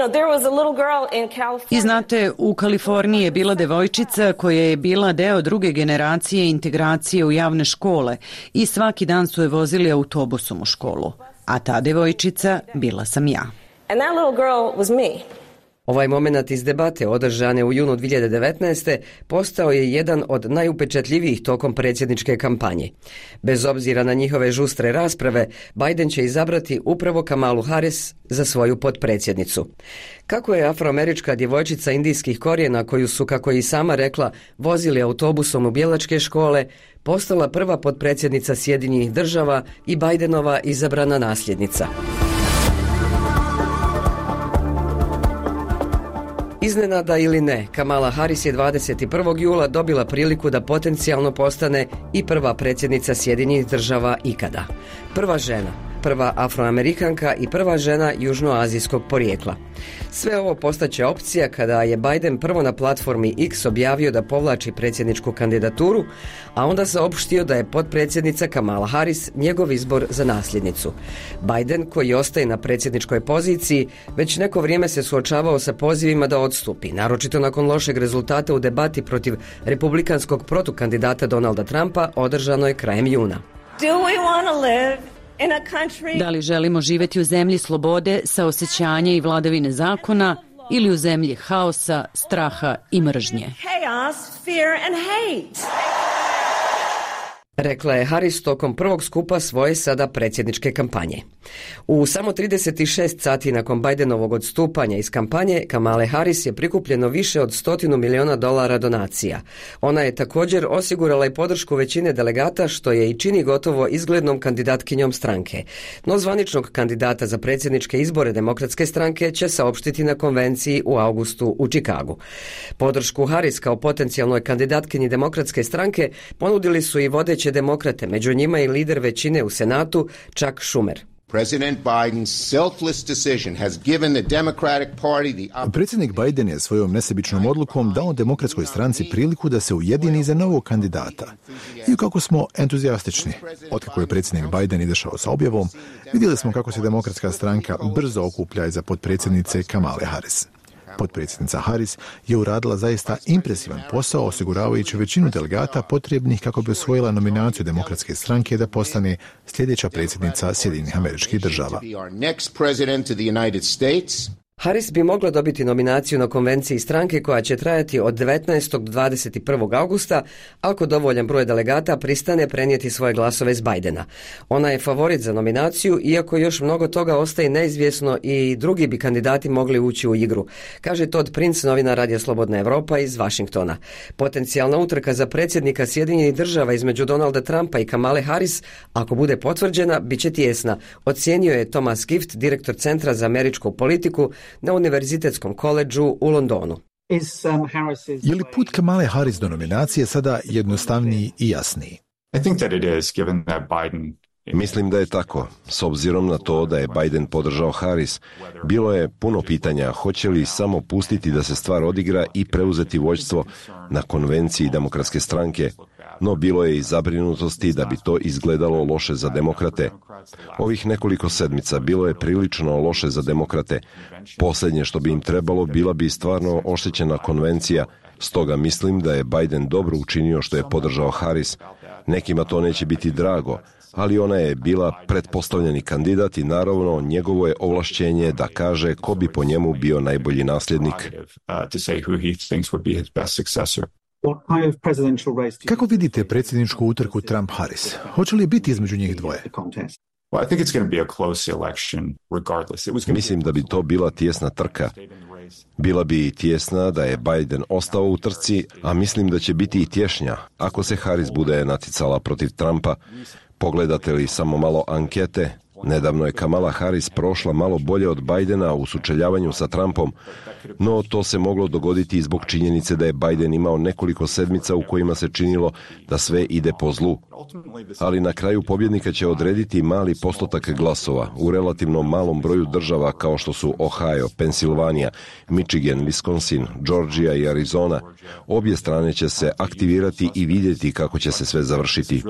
I znate, u Kaliforniji je bila devojčica koja je bila deo druge generacije integracije u javne škole i svaki dan su je vozili autobusom u školu. A ta devojčica bila sam ja. And that little girl was me. Ovaj moment iz debate održane u junu dvije hiljade devetnaeste. postao je jedan od najupečatljivijih tokom predsjedničke kampanje. Bez obzira na njihove žustre rasprave, Biden će izabrati upravo Kamalu Harris za svoju potpredsjednicu. Kako je afroamerička djevojčica indijskih korijena, koju su, kako je i sama rekla, vozili autobusom u bijelačke škole, postala prva potpredsjednica Sjedinjenih država i Bidenova izabrana nasljednica. Iznenada ili ne, Kamala Harris je dvadeset prvog jula dobila priliku da potencijalno postane i prva predsjednica Sjedinjenih država ikada. Prva žena, prva afroamerikanka i prva žena južnoazijskog porijekla. Sve ovo postaće opcija kada je Biden prvo na platformi X objavio da povlači predsjedničku kandidaturu, a onda saopštio da je potpredsjednica Kamala Harris njegov izbor za nasljednicu. Biden, koji ostaje na predsjedničkoj poziciji, već neko vrijeme se suočavao sa pozivima da odstupi, naročito nakon lošeg rezultata u debati protiv republikanskog protukandidata Donalda Trumpa održanoj krajem juna. Do we want to live in a country... Da li želimo živjeti u zemlji slobode, saosećanja i vladavine zakona ili u zemlji haosa, straha i mržnje? Chaos, fear and hate. Rekla je Harris tokom prvog skupa svoje sada predsjedničke kampanje. U samo trideset šest sati nakon Bidenovog odstupanja iz kampanje, Kamale Harris je prikupljeno više od stotinu miliona dolara donacija. Ona je također osigurala i podršku većine delegata, što je i čini gotovo izglednom kandidatkinjom stranke. No zvaničnog kandidata za predsjedničke izbore Demokratske stranke će saopštiti na konvenciji u augustu u Čikagu. Podršku Harris kao potencijalnoj kandidatkinji Demokratske stranke ponudili su i vodeće demokrate, među njima i lider većine u Senatu, Chuck Schumer. President Biden's selfless decision has given the Democratic Party the... Predsjednik Biden je svojom nesebičnom odlukom dao Demokratskoj stranci priliku da se ujedini za novog kandidata. I kako smo entuzijastični. Otkako je predsjednik Biden izašao sa objavom, vidjeli smo kako se Demokratska stranka brzo okuplja iza potpredsjednice Kamale Harris. Potpredsjednica Harris je uradila zaista impresivan posao osiguravajući većinu delegata potrebnih kako bi osvojila nominaciju Demokratske stranke da postane sljedeća predsjednica Sjedinjenih Američkih Država. Harris bi mogla dobiti nominaciju na konvenciji stranke koja će trajati od devetnaestog do dvadeset prvog augusta ako dovoljan broj delegata pristane prenijeti svoje glasove s Bidena. Ona je favorit za nominaciju, iako još mnogo toga ostaje neizvjesno i drugi bi kandidati mogli ući u igru, kaže Todd Prince, novinar Radija Slobodna Evropa iz Vašingtona. Potencijalna utrka za predsjednika Sjedinjenih Država između Donalda Trumpa i Kamale Harris, ako bude potvrđena, bit će tijesna, ocijenio je Thomas Gift, direktor Centra za američku politiku na Univerzitetskom koledžu u Londonu. Je li put Kamale Harris do nominacije sada jednostavniji i jasniji? Mislim da je tako. S obzirom na to da je Biden podržao Harris, bilo je puno pitanja hoće li samo pustiti da se stvar odigra i preuzeti vođstvo na konvenciji Demokratske stranke, no bilo je i zabrinutosti da bi to izgledalo loše za demokrate. Ovih nekoliko sedmica bilo je prilično loše za demokrate. Posljednje što bi im trebalo bila bi stvarno oštećena konvencija, stoga mislim da je Biden dobro učinio što je podržao Harris. Nekima to neće biti drago, ali ona je bila pretpostavljeni kandidat i naravno njegovo je ovlašćenje da kaže ko bi po njemu bio najbolji nasljednik. Kako vidite predsjedničku utrku Trump-Harris? Hoće li biti između njih dvoje? Mislim da bi to bila tijesna trka. Bila bi tijesna da je Biden ostao u trci, a mislim da će biti i tješnja ako se Harris bude naticala protiv Trumpa. Pogledate li samo malo ankete, nedavno je Kamala Harris prošla malo bolje od Bidena u sučeljavanju sa Trumpom, no to se moglo dogoditi i zbog činjenice da je Biden imao nekoliko sedmica u kojima se činilo da sve ide po zlu. Ali na kraju pobjednika će odrediti mali postotak glasova u relativno malom broju država kao što su Ohio, Pensilvanija, Michigan, Wisconsin, Georgia i Arizona. Obje strane će se aktivirati i vidjeti kako će se sve završiti.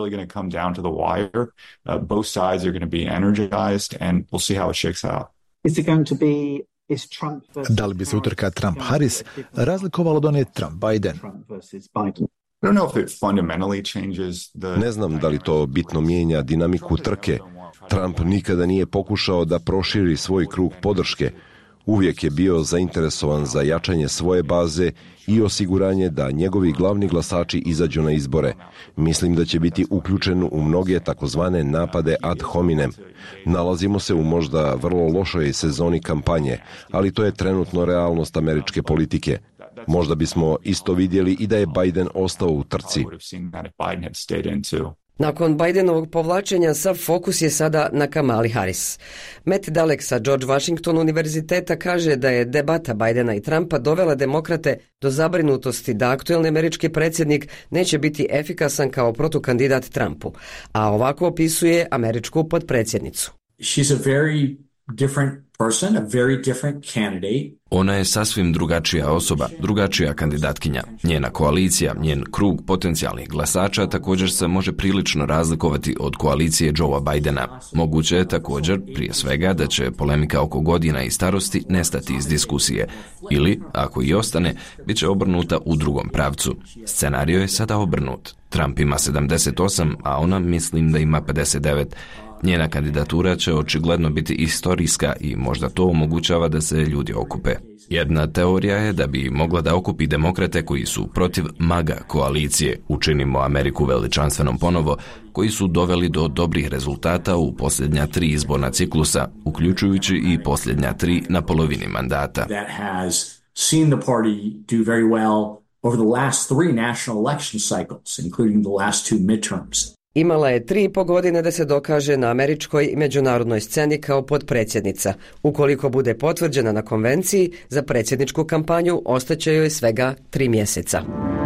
Da li bi se utrka Trump-Harris razlikovala od one Trump-Biden? Ne znam da li to bitno mijenja dinamiku trke. Trump nikada nije pokušao da proširi svoj krug podrške. Uvijek je bio zainteresovan za jačanje svoje baze i osiguranje da njegovi glavni glasači izađu na izbore. Mislim da će biti uključen u mnoge takozvane napade ad hominem. Nalazimo se u možda vrlo lošoj sezoni kampanje, ali to je trenutno realnost američke politike. Možda bismo isto vidjeli i da je Biden ostao u trci. Nakon Bidenovog povlačenja, sav fokus je sada na Kamali Harris. Matt Dalek sa George Washington univerziteta kaže da je debata Bidena i Trumpa dovela demokrate do zabrinutosti da aktuelni američki predsjednik neće biti efikasan kao protukandidat Trumpu, a ovako opisuje američku potpredsjednicu. She's a very different person, a very different candidate. Ona je sasvim drugačija osoba, drugačija kandidatkinja. Njena koalicija, njen krug potencijalnih glasača također se može prilično razlikovati od koalicije Joea Bidena. Moguće je također, prije svega, da će polemika oko godina i starosti nestati iz diskusije. Ili, ako i ostane, bit će obrnuta u drugom pravcu. Scenario je sada obrnut. Trump ima sedamdeset osam, a ona mislim da ima pedeset devet. Njena kandidatura će očigledno biti istorijska i možda to omogućava da se ljudi okupe. Jedna teorija je da bi mogla da okupi demokrate koji su protiv MAGA koalicije, učinimo Ameriku veličanstvenom ponovo, koji su doveli do dobrih rezultata u posljednja tri izborna ciklusa, uključujući i posljednja tri na polovini mandata. That has seen the party do very well over the last three national election cycles, including the last two midterms. Imala je tri i po godine da se dokaže na američkoj i međunarodnoj sceni kao potpredsjednica. Ukoliko bude potvrđena na konvenciji, za predsjedničku kampanju ostaće joj svega tri mjeseca.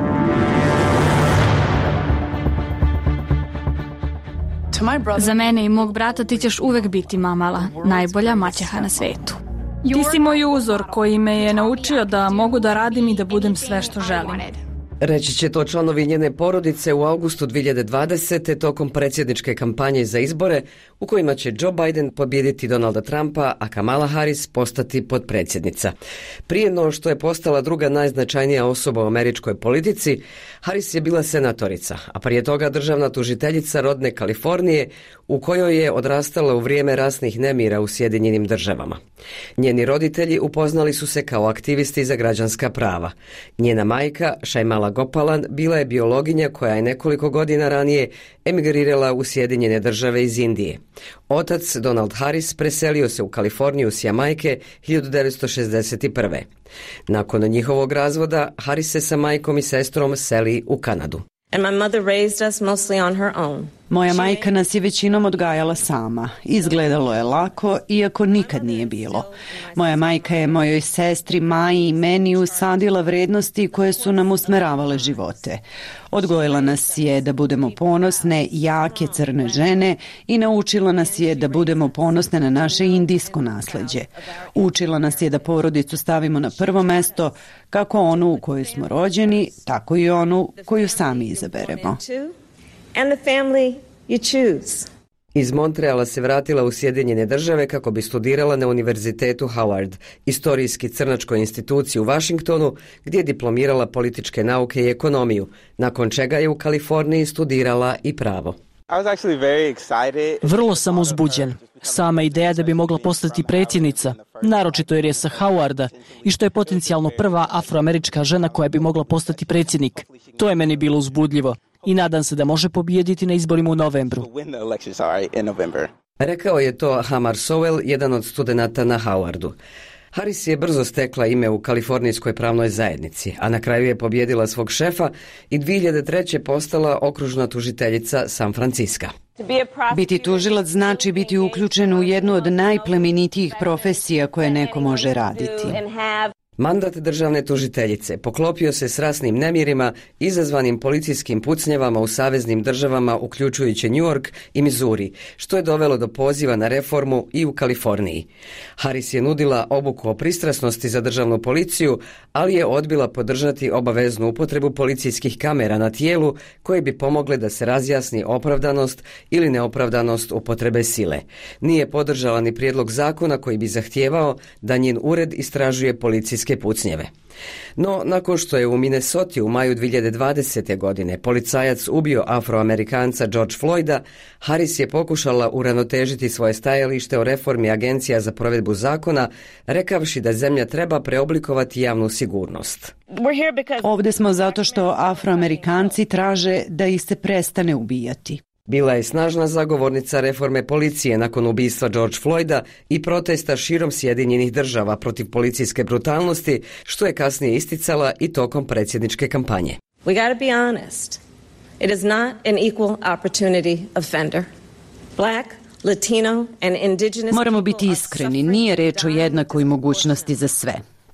Za mene i mog brata ti ćeš uvek biti mamala, najbolja maćeha na svetu. Ti si moj uzor koji me je naučio da mogu da radim i da budem sve što želim. Reći će to članovi njene porodice u avgustu dvije hiljade dvadesete tokom predsjedničke kampanje za izbore u kojima će Joe Biden pobijediti Donalda Trumpa, a Kamala Harris postati potpredsjednica. Prije no što je postala druga najznačajnija osoba u američkoj politici, Harris je bila senatorica, a prije toga državna tužiteljica rodne Kalifornije u kojoj je odrastala u vrijeme rasnih nemira u Sjedinjenim državama. Njeni roditelji upoznali su se kao aktivisti za građanska prava. Njena majka, Shaimala Gopalan, bila je biologinja koja je nekoliko godina ranije emigrirala u Sjedinjene države iz Indije. Otac, Donald Harris, preselio se u Kaliforniju s Jamajke hiljadu devetsto šezdeset prve. Nakon njihovog razvoda, Harris se sa majkom i sestrom seli u Kanadu. And my mother raised us mostly on her own. Moja majka nas je većinom odgajala sama. Izgledalo je lako, iako nikad nije bilo. Moja majka je mojoj sestri, Maji i meni usadila vrednosti koje su nam usmeravale živote. Odgojila nas je da budemo ponosne, jake crne žene i naučila nas je da budemo ponosne na naše indijsko nasleđe. Učila nas je da porodicu stavimo na prvo mesto, kako onu u kojoj smo rođeni, tako i onu koju sami izaberemo. And the family you choose. Iz Montreala se vratila u Sjedinjene države kako bi studirala na Univerzitetu Howard, istorijski crnačkoj instituciji u Washingtonu, gdje je diplomirala političke nauke i ekonomiju, nakon čega je u Kaliforniji studirala i pravo. Vrlo sam uzbuđen. Sama ideja da bi mogla postati predsjednica, naročito jer je sa Howarda i što je potencijalno prva afroamerička žena koja bi mogla postati predsjednik. To je meni bilo uzbudljivo i nadam se da može pobijediti na izborima u novembru. Rekao je to Hamar Sowell, jedan od studenata na Howardu. Harris je brzo stekla ime u kalifornijskoj pravnoj zajednici, a na kraju je pobjedila svog šefa i dvije hiljade treće postala okružna tužiteljica San Franciska. Biti tužilac znači biti uključen u jednu od najplemenitijih profesija koje neko može raditi. Mandat državne tužiteljice poklopio se s rasnim nemirima izazvanim policijskim pucnjavama u saveznim državama uključujući New York i Missouri, što je dovelo do poziva na reformu i u Kaliforniji. Harris je nudila obuku o pristrasnosti za državnu policiju, ali je odbila podržati obaveznu upotrebu policijskih kamera na tijelu koje bi pomogle da se razjasni opravdanost ili neopravdanost upotrebe sile. Nije podržala ni prijedlog zakona koji bi zahtijevao da njen ured istražuje policijske pucnjeve. No, nakon što je u Minnesoti u maju dvije hiljade dvadesete. godine policajac ubio Afroamerikanca George Floyda, Harris je pokušala uravnotežiti svoje stajalište o reformi agencija za provedbu zakona, rekavši da zemlja treba preoblikovati javnu sigurnost. Ovdje smo zato što Afroamerikanci traže da ih se prestane ubijati. Bila je snažna zagovornica reforme policije nakon ubistva George Floyda i protesta širom Sjedinjenih država protiv policijske brutalnosti, što je kasnije isticala i tokom predsjedničke kampanje. We got to be honest. It is not an equal opportunity offender. Black, Latino and indigenous. Moramo biti iskreni, nije reč o jednakoj mogućnosti za sve.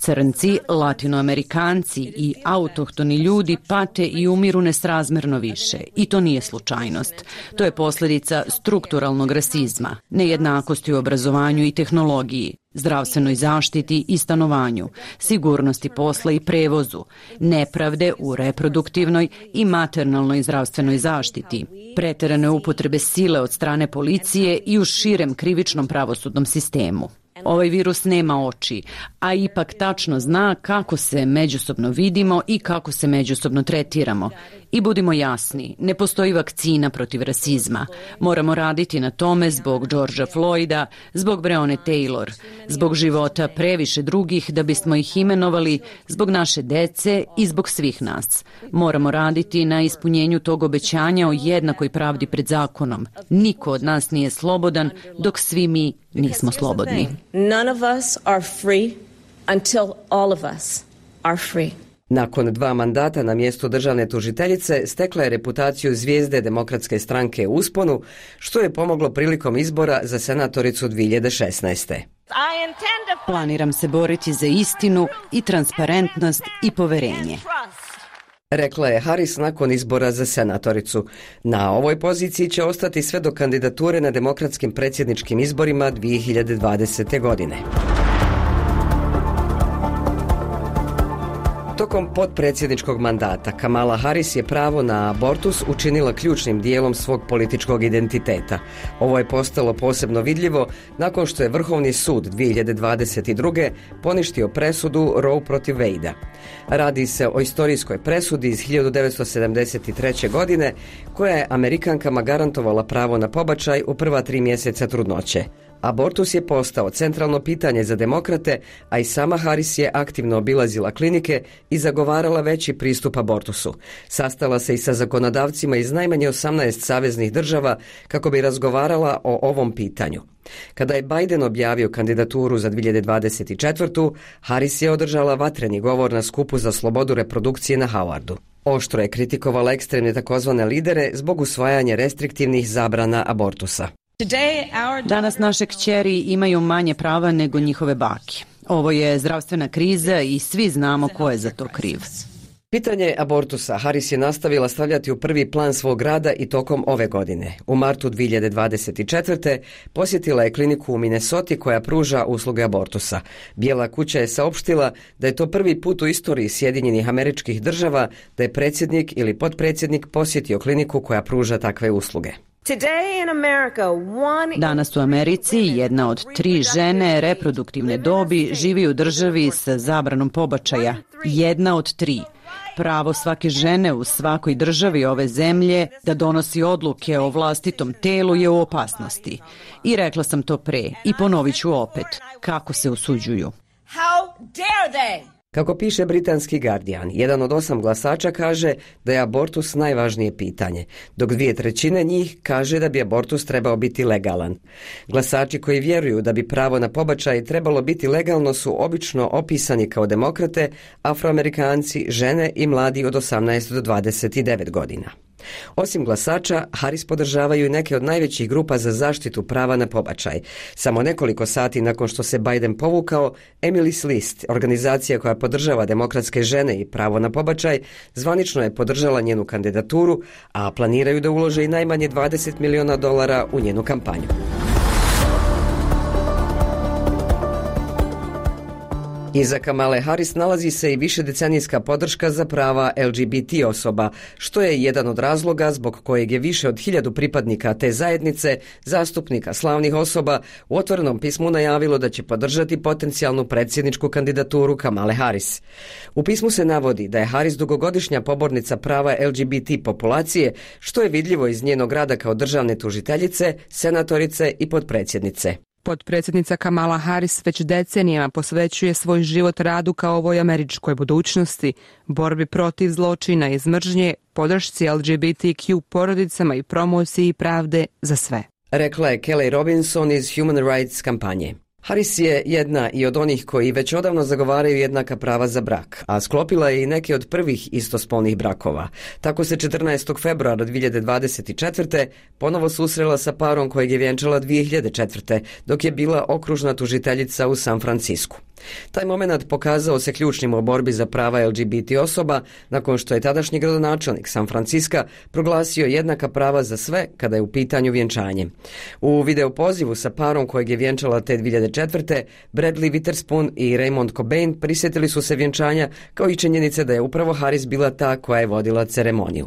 Crnci, latinoamerikanci i autohtoni ljudi pate i umiru nesrazmerno više. I to nije slučajnost. To je posljedica strukturalnog rasizma, nejednakosti u obrazovanju i tehnologiji, zdravstvenoj zaštiti i stanovanju, sigurnosti posla i prevozu, nepravde u reproduktivnoj i maternalnoj zdravstvenoj zaštiti, preterane upotrebe sile od strane policije i u širem krivičnom pravosudnom sistemu. Ovaj virus nema oči, a ipak tačno zna kako se međusobno vidimo i kako se međusobno tretiramo. I budimo jasni, ne postoji vakcina protiv rasizma. Moramo raditi na tome zbog Georgea Floyda, zbog Breonna Taylor, zbog života previše drugih da bismo ih imenovali, zbog naše dece i zbog svih nas. Moramo raditi na ispunjenju tog obećanja o jednakoj pravdi pred zakonom. Niko od nas nije slobodan dok svi mi nismo slobodni. None of us are free until all of us are free. Nakon dva mandata na mjestu državne tužiteljice stekla je reputaciju zvijezde Demokratske stranke u usponu, što je pomoglo prilikom izbora za senatoricu dvije hiljade šesnaeste. Planiram se boriti za istinu i transparentnost i poverenje. Rekla je Harris nakon izbora za senatoricu. Na ovoj poziciji će ostati sve do kandidature na demokratskim predsjedničkim izborima dvije hiljade dvadesete. godine. Tokom potpredsjedničkog mandata Kamala Harris je pravo na abortus učinila ključnim dijelom svog političkog identiteta. Ovo je postalo posebno vidljivo nakon što je Vrhovni sud dvije hiljade dvadeset druge poništio presudu Roe protiv Wade-a. Radi se o istorijskoj presudi iz hiljadu devetsto sedamdeset treće. godine koja je Amerikankama garantovala pravo na pobačaj u prva tri mjeseca trudnoće. Abortus je postao centralno pitanje za demokrate, a i sama Harris je aktivno obilazila klinike i zagovarala veći pristup abortusu. Sastala se i sa zakonodavcima iz najmanje osamnaest saveznih država kako bi razgovarala o ovom pitanju. Kada je Biden objavio kandidaturu za dvije hiljade dvadeset četvrtu. Harris je održala vatreni govor na skupu za slobodu reprodukcije na Howardu. Oštro je kritikovala ekstremne takozvane lidere zbog usvajanja restriktivnih zabrana abortusa. Danas naše kćeri imaju manje prava nego njihove bake. Ovo je zdravstvena kriza i svi znamo ko je za to kriv. Pitanje abortusa Harris je nastavila stavljati u prvi plan svog rada i tokom ove godine. U martu dvije hiljade dvadeset četvrte. posjetila je kliniku u Minnesoti koja pruža usluge abortusa. Bijela kuća je saopštila da je to prvi put u istoriji Sjedinjenih Američkih Država da je predsjednik ili potpredsjednik posjetio kliniku koja pruža takve usluge. Danas u Americi jedna od tri žene reproduktivne dobi živi u državi sa zabranom pobačaja. Jedna od tri. Pravo svake žene u svakoj državi ove zemlje da donosi odluke o vlastitom telu je u opasnosti. I rekla sam to pre i ponovit ću opet. Kako se usuđuju? Kako piše britanski Guardian, jedan od osam glasača kaže da je abortus najvažnije pitanje, dok dvije trećine njih kaže da bi abortus trebao biti legalan. Glasači koji vjeruju da bi pravo na pobačaj trebalo biti legalno su obično opisani kao demokrate, afroamerikanci, žene i mladi od osamnaest do dvadeset devet godina. Osim glasača, Harris podržavaju i neke od najvećih grupa za zaštitu prava na pobačaj. Samo nekoliko sati nakon što se Biden povukao, Emily's List, organizacija koja podržava demokratske žene i pravo na pobačaj, zvanično je podržala njenu kandidaturu, a planiraju da ulože i najmanje dvadeset miliona dolara u njenu kampanju. Iza Kamale Harris nalazi se i višedecenijska podrška za prava L G B T osoba, što je jedan od razloga zbog kojeg je više od hiljadu pripadnika te zajednice, zastupnika slavnih osoba, u otvorenom pismu najavilo da će podržati potencijalnu predsjedničku kandidaturu Kamale Harris. U pismu se navodi da je Harris dugogodišnja pobornica prava L G B T populacije, što je vidljivo iz njenog rada kao državne tužiteljice, senatorice i potpredsjednice. Potpredsjednica Kamala Harris već decenijama posvećuje svoj život radu kao ovoj američkoj budućnosti, borbi protiv zločina i mržnje, podršci L G B T Q porodicama i promociji pravde za sve. Rekla je Kelly Robinson iz Human Rights kampanje. Harris je jedna i od onih koji već odavno zagovaraju jednaka prava za brak, a sklopila je i neke od prvih istospolnih brakova. Tako se četrnaestog februara dvije hiljade dvadeset četvrte. ponovo susrela sa parom kojeg je vjenčala dvije hiljade četvrte. dok je bila okružna tužiteljica u San Francisku. Taj moment pokazao se ključnim u borbi za prava L G B T osoba nakon što je tadašnji gradonačelnik San Franciska proglasio jednaka prava za sve kada je u pitanju vjenčanje. U video pozivu sa parom kojeg je vjenčala te dvije hiljade četvrte. Bradley Witherspoon i Raymond Cobain prisjetili su se vjenčanja kao i činjenice da je upravo Harris bila ta koja je vodila ceremoniju.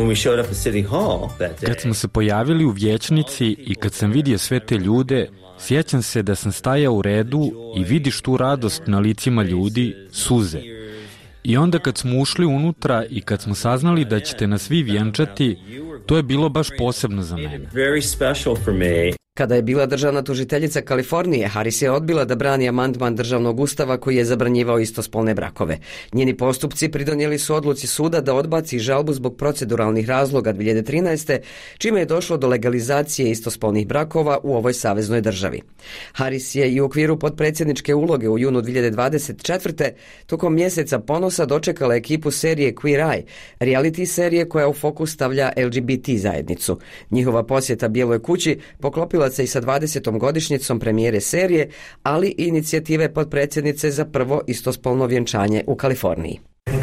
Kad smo se pojavili u vijećnici i kad sam vidio sve te ljude, sjećam se da sam stajao u redu i vidiš tu radost na licima ljudi, suze. I onda kad smo ušli unutra i kad smo saznali da ćete nas svi vjenčati, to je bilo baš posebno za mene. Kada je bila državna tužiteljica Kalifornije, Harris je odbila da brani amandman državnog ustava koji je zabranjivao istospolne brakove. Njeni postupci pridonijeli su odluci suda da odbaci žalbu zbog proceduralnih razloga dvije hiljade trinaeste. čime je došlo do legalizacije istospolnih brakova u ovoj saveznoj državi. Harris je i u okviru potpredsjedničke uloge u junu dvije hiljade dvadeset četvrte. tokom mjeseca ponosa dočekala ekipu serije Queer Eye, reality serije koja u fokus stavlja L G B T zajednicu. Njihova posjeta Bijeloj kući poklopila se i sa dvadesetom godišnjicom premijere serije, ali i inicijative potpredsjednice za prvo istospolno vjenčanje u Kaliforniji.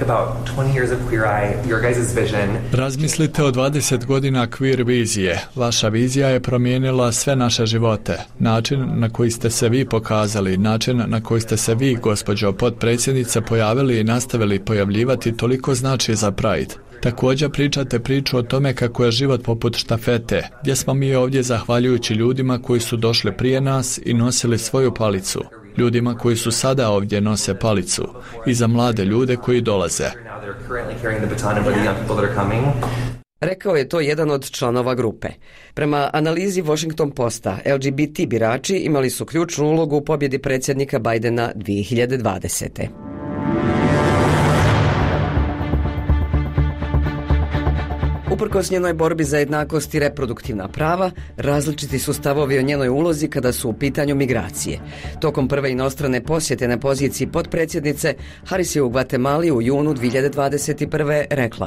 Razmislite o dvadeset godina queer vizije. Vaša vizija je promijenila sve naše živote. Način na koji ste se vi pokazali, način na koji ste se vi, gospođo potpredsjednice, pojavili i nastavili pojavljivati toliko znači za Pride. Također pričate priču o tome kako je život poput štafete, gdje smo mi ovdje zahvaljujući ljudima koji su došli prije nas i nosili svoju palicu. Ljudima koji su sada ovdje nose palicu i za mlade ljude koji dolaze. Rekao je to jedan od članova grupe. Prema analizi Washington Posta, L G B T birači imali su ključnu ulogu u pobjedi predsjednika Bidena dvije hiljade dvadesete. Uprkos njenoj borbi za jednakost i reproduktivna prava, različiti su stavovi o njenoj ulozi kada su u pitanju migracije. Tokom prve inostrane posjete na poziciji potpredsjednice, Harris je u Gvatemali u junu dvije hiljade dvadeset prve. rekla: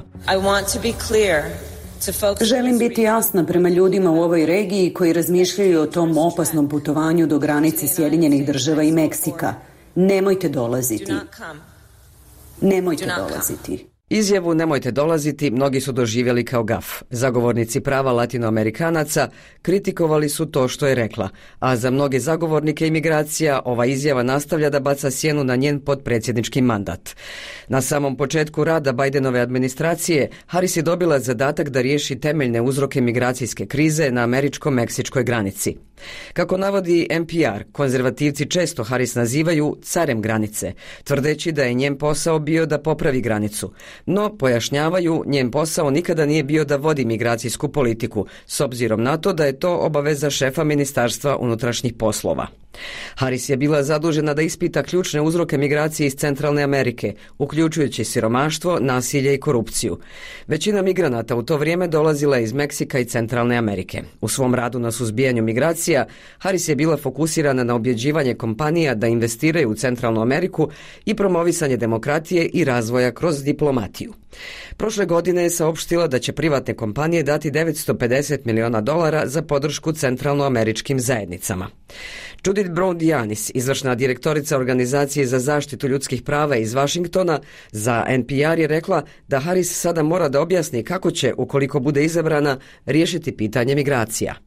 Želim biti jasna prema ljudima u ovoj regiji koji razmišljaju o tom opasnom putovanju do granice Sjedinjenih Država i Meksika. Nemojte dolaziti. Nemojte dolaziti. Izjavu "nemojte dolaziti" mnogi su doživjeli kao gaf. Zagovornici prava latinoamerikanaca kritikovali su to što je rekla, a za mnoge zagovornike imigracija ova izjava nastavlja da baca sjenu na njen potpredsjednički mandat. Na samom početku rada Bidenove administracije, Harris je dobila zadatak da riješi temeljne uzroke migracijske krize na američko-meksičkoj granici. Kako navodi N P R, konzervativci često Harris nazivaju carem granice, tvrdeći da je njen posao bio da popravi granicu. No, pojašnjavaju, njen posao nikada nije bio da vodi migracijsku politiku, s obzirom na to da je to obaveza šefa Ministarstva unutrašnjih poslova. Harris je bila zadužena da ispita ključne uzroke migracije iz Centralne Amerike, uključujući siromaštvo, nasilje i korupciju. Većina migranata u to vrijeme dolazila iz Meksika i Centralne Amerike. U svom radu na suzbijanju migracija, Harris je bila fokusirana na objeđivanje kompanija da investiraju u Centralnu Ameriku i promovisanje demokratije i razvoja kroz diplomatiju. Prošle godine je saopštila da će privatne kompanije dati devetsto pedeset miliona dolara za podršku centralnoameričkim zajednicama. Judith Brown-Dianis, izvršna direktorica Organizacije za zaštitu ljudskih prava iz Washingtona, za N P R je rekla da Harris sada mora da objasni kako će, ukoliko bude izabrana, riješiti pitanje migracija.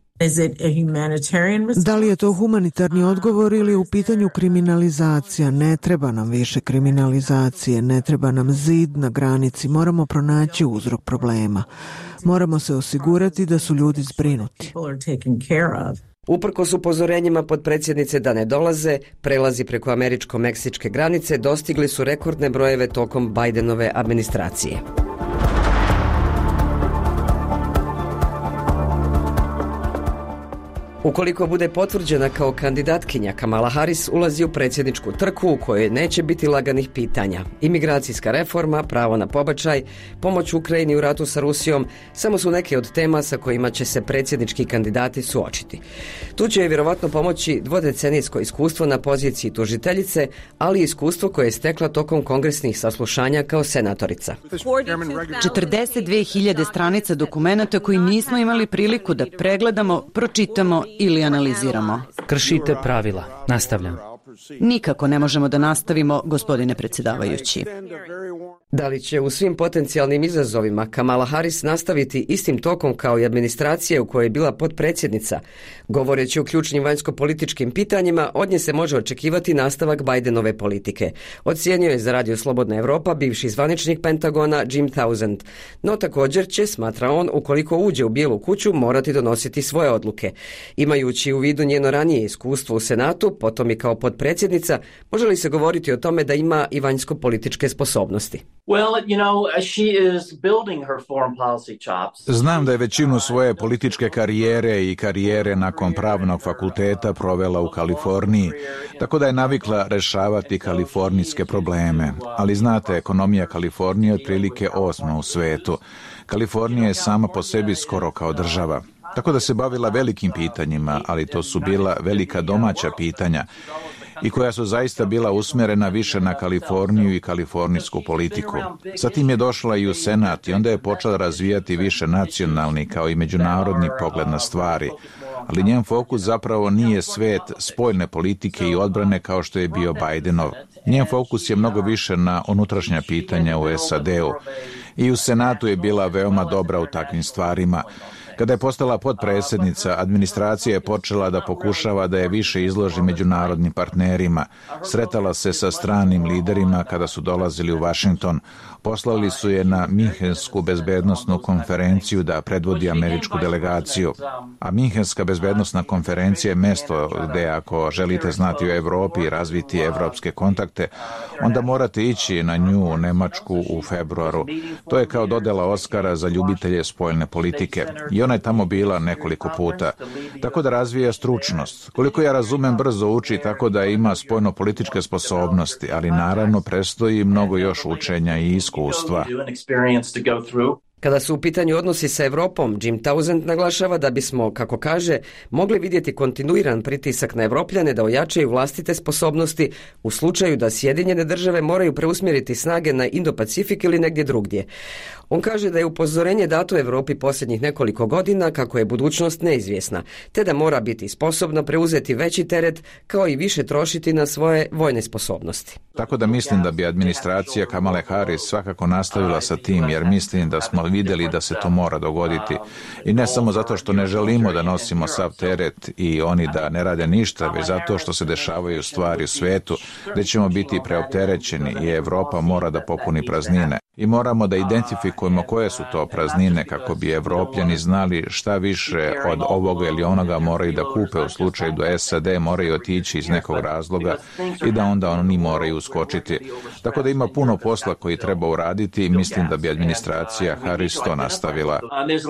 Da li je to humanitarni odgovor ili je u pitanju kriminalizacija? Ne treba nam više kriminalizacije, ne treba nam zid na granici, moramo pronaći uzrok problema. Moramo se osigurati da su ljudi zbrinuti. Uprkos upozorenjima potpredsjednice da ne dolaze, prelazi preko američko-meksičke granice dostigli su rekordne brojeve tokom Bidenove administracije. Ukoliko bude potvrđena kao kandidatkinja, Kamala Harris ulazi u predsjedničku trku u kojoj neće biti laganih pitanja. Imigracijska reforma, pravo na pobačaj, pomoć Ukrajini u ratu sa Rusijom samo su neke od tema sa kojima će se predsjednički kandidati suočiti. Tu će joj vjerovatno pomoći dvodecenijsko iskustvo na poziciji tužiteljice, ali i iskustvo koje je stekla tokom kongresnih saslušanja kao senatorica. četrdeset dve hiljade stranica dokumenata koji nismo imali priliku da pregledamo, pročitamo ili analiziramo. Kršite pravila. Nastavljam. Nikako ne možemo da nastavimo, gospodine predsjedavajući. Da li će u svim potencijalnim izazovima Kamala Harris nastaviti istim tokom kao i administracija u kojoj je bila potpredsjednica? Govoreći o ključnim vanjsko-političkim pitanjima, od nje se može očekivati nastavak Bidenove politike. Ocijenio je za Radio Slobodna Evropa bivši zvaničnik Pentagona Jim Townsend. No također će, smatra on, ukoliko uđe u Bijelu kuću, morati donositi svoje odluke. Imajući u vidu njeno ranije iskustvo u Senatu, potom i kao potpredsjednica, može li se govoriti o tome da ima i vanjsko-političke sposobnosti? Znam da je većinu svoje političke karijere i karijere nakon pravnog fakulteta provela u Kaliforniji, tako da je navikla rešavati kalifornijske probleme. Ali znate, ekonomija Kalifornije je otprilike osma u svetu. Kalifornija je sama po sebi skoro kao država. Tako da se bavila velikim pitanjima, ali to su bila velika domaća pitanja i koja su zaista bila usmjerena više na Kaliforniju i kalifornijsku politiku. Zatim je došla i u Senat i onda je počela razvijati više nacionalni kao i međunarodni pogled na stvari. Ali njen fokus zapravo nije svet spoljne politike i odbrane kao što je bio Bidenov. Njen fokus je mnogo više na unutrašnja pitanja u S A D-u. I u Senatu je bila veoma dobra u takvim stvarima. Kada je postala potpredsjednica, administracija je počela da pokušava da je više izloži međunarodnim partnerima. Sretala se sa stranim liderima kada su dolazili u Washington. Poslali su je na Minhensku bezbednosnu konferenciju da predvodi američku delegaciju. A Minhenska bezbednosna konferencija je mesto gde ako želite znati o Evropi i razviti evropske kontakte, onda morate ići na nju u Nemačku u februaru. To je kao dodela Oskara za ljubitelje spoljne politike. I ona je tamo bila nekoliko puta. Tako da razvija stručnost. Koliko ja razumem, brzo uči tako da ima spoljno-političke sposobnosti, ali naravno predstoji mnogo još učenja i iskustva. Kada su u pitanju odnosi sa Evropom, Jim Townsend naglašava da bismo, kako kaže, mogli vidjeti kontinuiran pritisak na Evropljane da ojačaju vlastite sposobnosti u slučaju da Sjedinjene države moraju preusmjeriti snage na Indo-Pacifik ili negdje drugdje. On kaže da je upozorenje dato Evropi posljednjih nekoliko godina kako je budućnost neizvjesna, te da mora biti sposobna preuzeti veći teret kao i više trošiti na svoje vojne sposobnosti. Tako da mislim da bi administracija Kamale Harris svakako nastavila sa tim, jer mislim da smo vidjeli da se to mora dogoditi. I ne samo zato što ne želimo da nosimo sav teret i oni da ne rade ništa, već zato što se dešavaju stvari u svetu gdje ćemo biti preopterećeni i Evropa mora da popuni praznine. I moramo da identifikujemo koje su to praznine kako bi Evropljani znali šta više od ovoga ili onoga moraju da kupe u slučaju da S A D moraju otići iz nekog razloga i da onda oni moraju uskočiti. Tako da ima puno posla koji treba uraditi i mislim da bi administracija Harris to nastavila.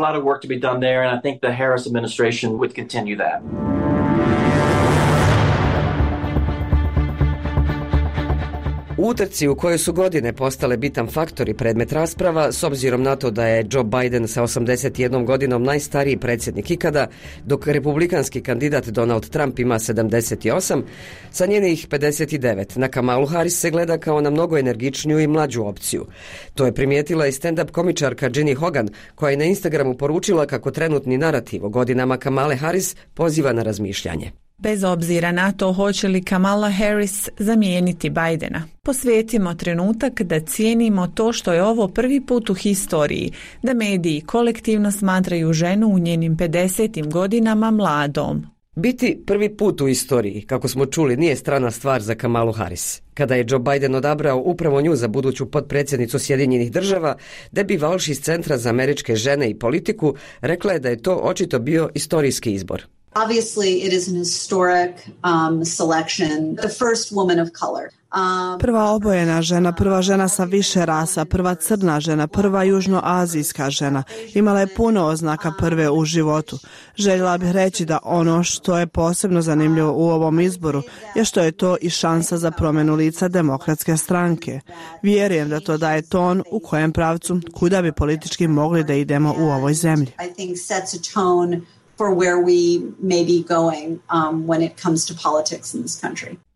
U utrci u kojoj su godine postale bitan faktor i predmet rasprava, s obzirom na to da je Joe Biden sa osamdeset jednom godinom najstariji predsjednik ikada, dok republikanski kandidat Donald Trump ima sedamdeset osam, sa njenih pedeset devet na Kamalu Harris se gleda kao na mnogo energičniju i mlađu opciju. To je primijetila i stand-up komičarka Jenny Hogan, koja je na Instagramu poručila kako trenutni narativ o godinama Kamale Harris poziva na razmišljanje. Bez obzira na to hoće li Kamala Harris zamijeniti Bidena, posvetimo trenutak da cijenimo to što je ovo prvi put u historiji da mediji kolektivno smatraju ženu u njenim pedesetim godinama mladom. Biti prvi put u istoriji, kako smo čuli, nije strana stvar za Kamalu Harris. Kada je Joe Biden odabrao upravo nju za buduću potpredsjednicu Sjedinjenih država, Debbie Walsh iz Centra za američke žene i politiku rekla je da je to očito bio istorijski izbor. Obviously, it is an historic um, selection, the first woman of color. Um, prva obojena žena, prva žena sa više rasa, prva crna žena, prva južnoazijska žena. Imala je puno oznaka prve u životu. Željela bih reći da ono što je posebno zanimljivo u ovom izboru je što je to i šansa za promjenu lica demokratske stranke. Vjerujem da to daje ton u kojem pravcu kuda bi politički mogli da idemo u ovoj zemlji. I think sets a tone for where we may be going um, when it comes to politics in this country.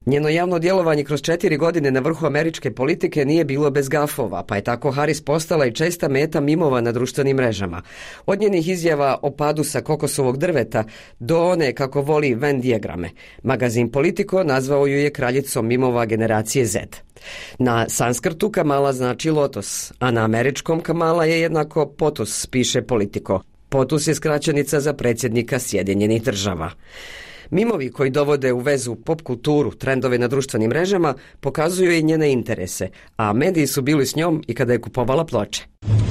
Njeno javno djelovanje kroz četiri godine na vrhu američke politike nije bilo bez gafova, pa je tako Harris postala i česta meta mimova na društvenim mrežama. Od njenih izjava o padu sa kokosovog drveta do one kako voli Venn dijagrame. Magazin Politico nazvao ju je kraljicom mimova generacije Z. Na sanskrtu Kamala znači lotos, a na američkom Kamala je jednako potus, piše Politico. Potus je skraćenica za predsjednika Sjedinjenih država. Mimovi koji dovode u vezu pop kulturu, trendove na društvenim mrežama, pokazuju i njene interese, a mediji su bili s njom i kada je kupovala ploče.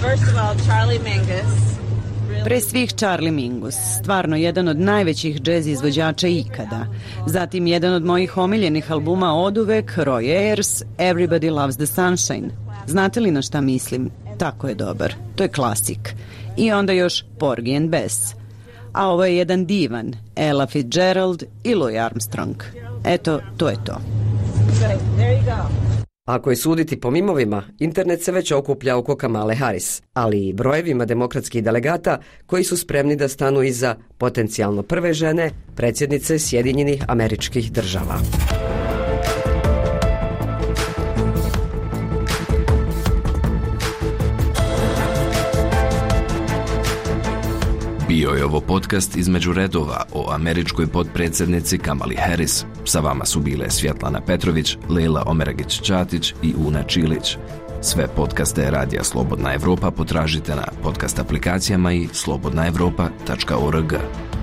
Pre svih Charlie Mingus, stvarno jedan od najvećih džez izvođača ikada. Zatim jedan od mojih omiljenih albuma oduvek, Roy Ayers, Everybody Loves the Sunshine. Znate li na šta mislim? Tako je dobar. To je klasik. I onda još Porgy and Bess. A ovo je jedan divan, Ella Fitzgerald i Louis Armstrong. Eto, to je to. Ako je suditi po mimovima, internet se već okuplja oko Kamale Harris, ali i brojevima demokratskih delegata koji su spremni da stanu iza potencijalno prve žene, predsjednice Sjedinjenih Američkih Država. Bio je ovo podcast Između redova o američkoj potpredsjednici Kamali Harris. Sa vama su bile Svjetlana Petrović, Lejla Omeragić-Ćatić i Una Čilić. Sve podcaste Radija Slobodna Evropa potražite na podcast aplikacijama i slobodna evropa tačka org.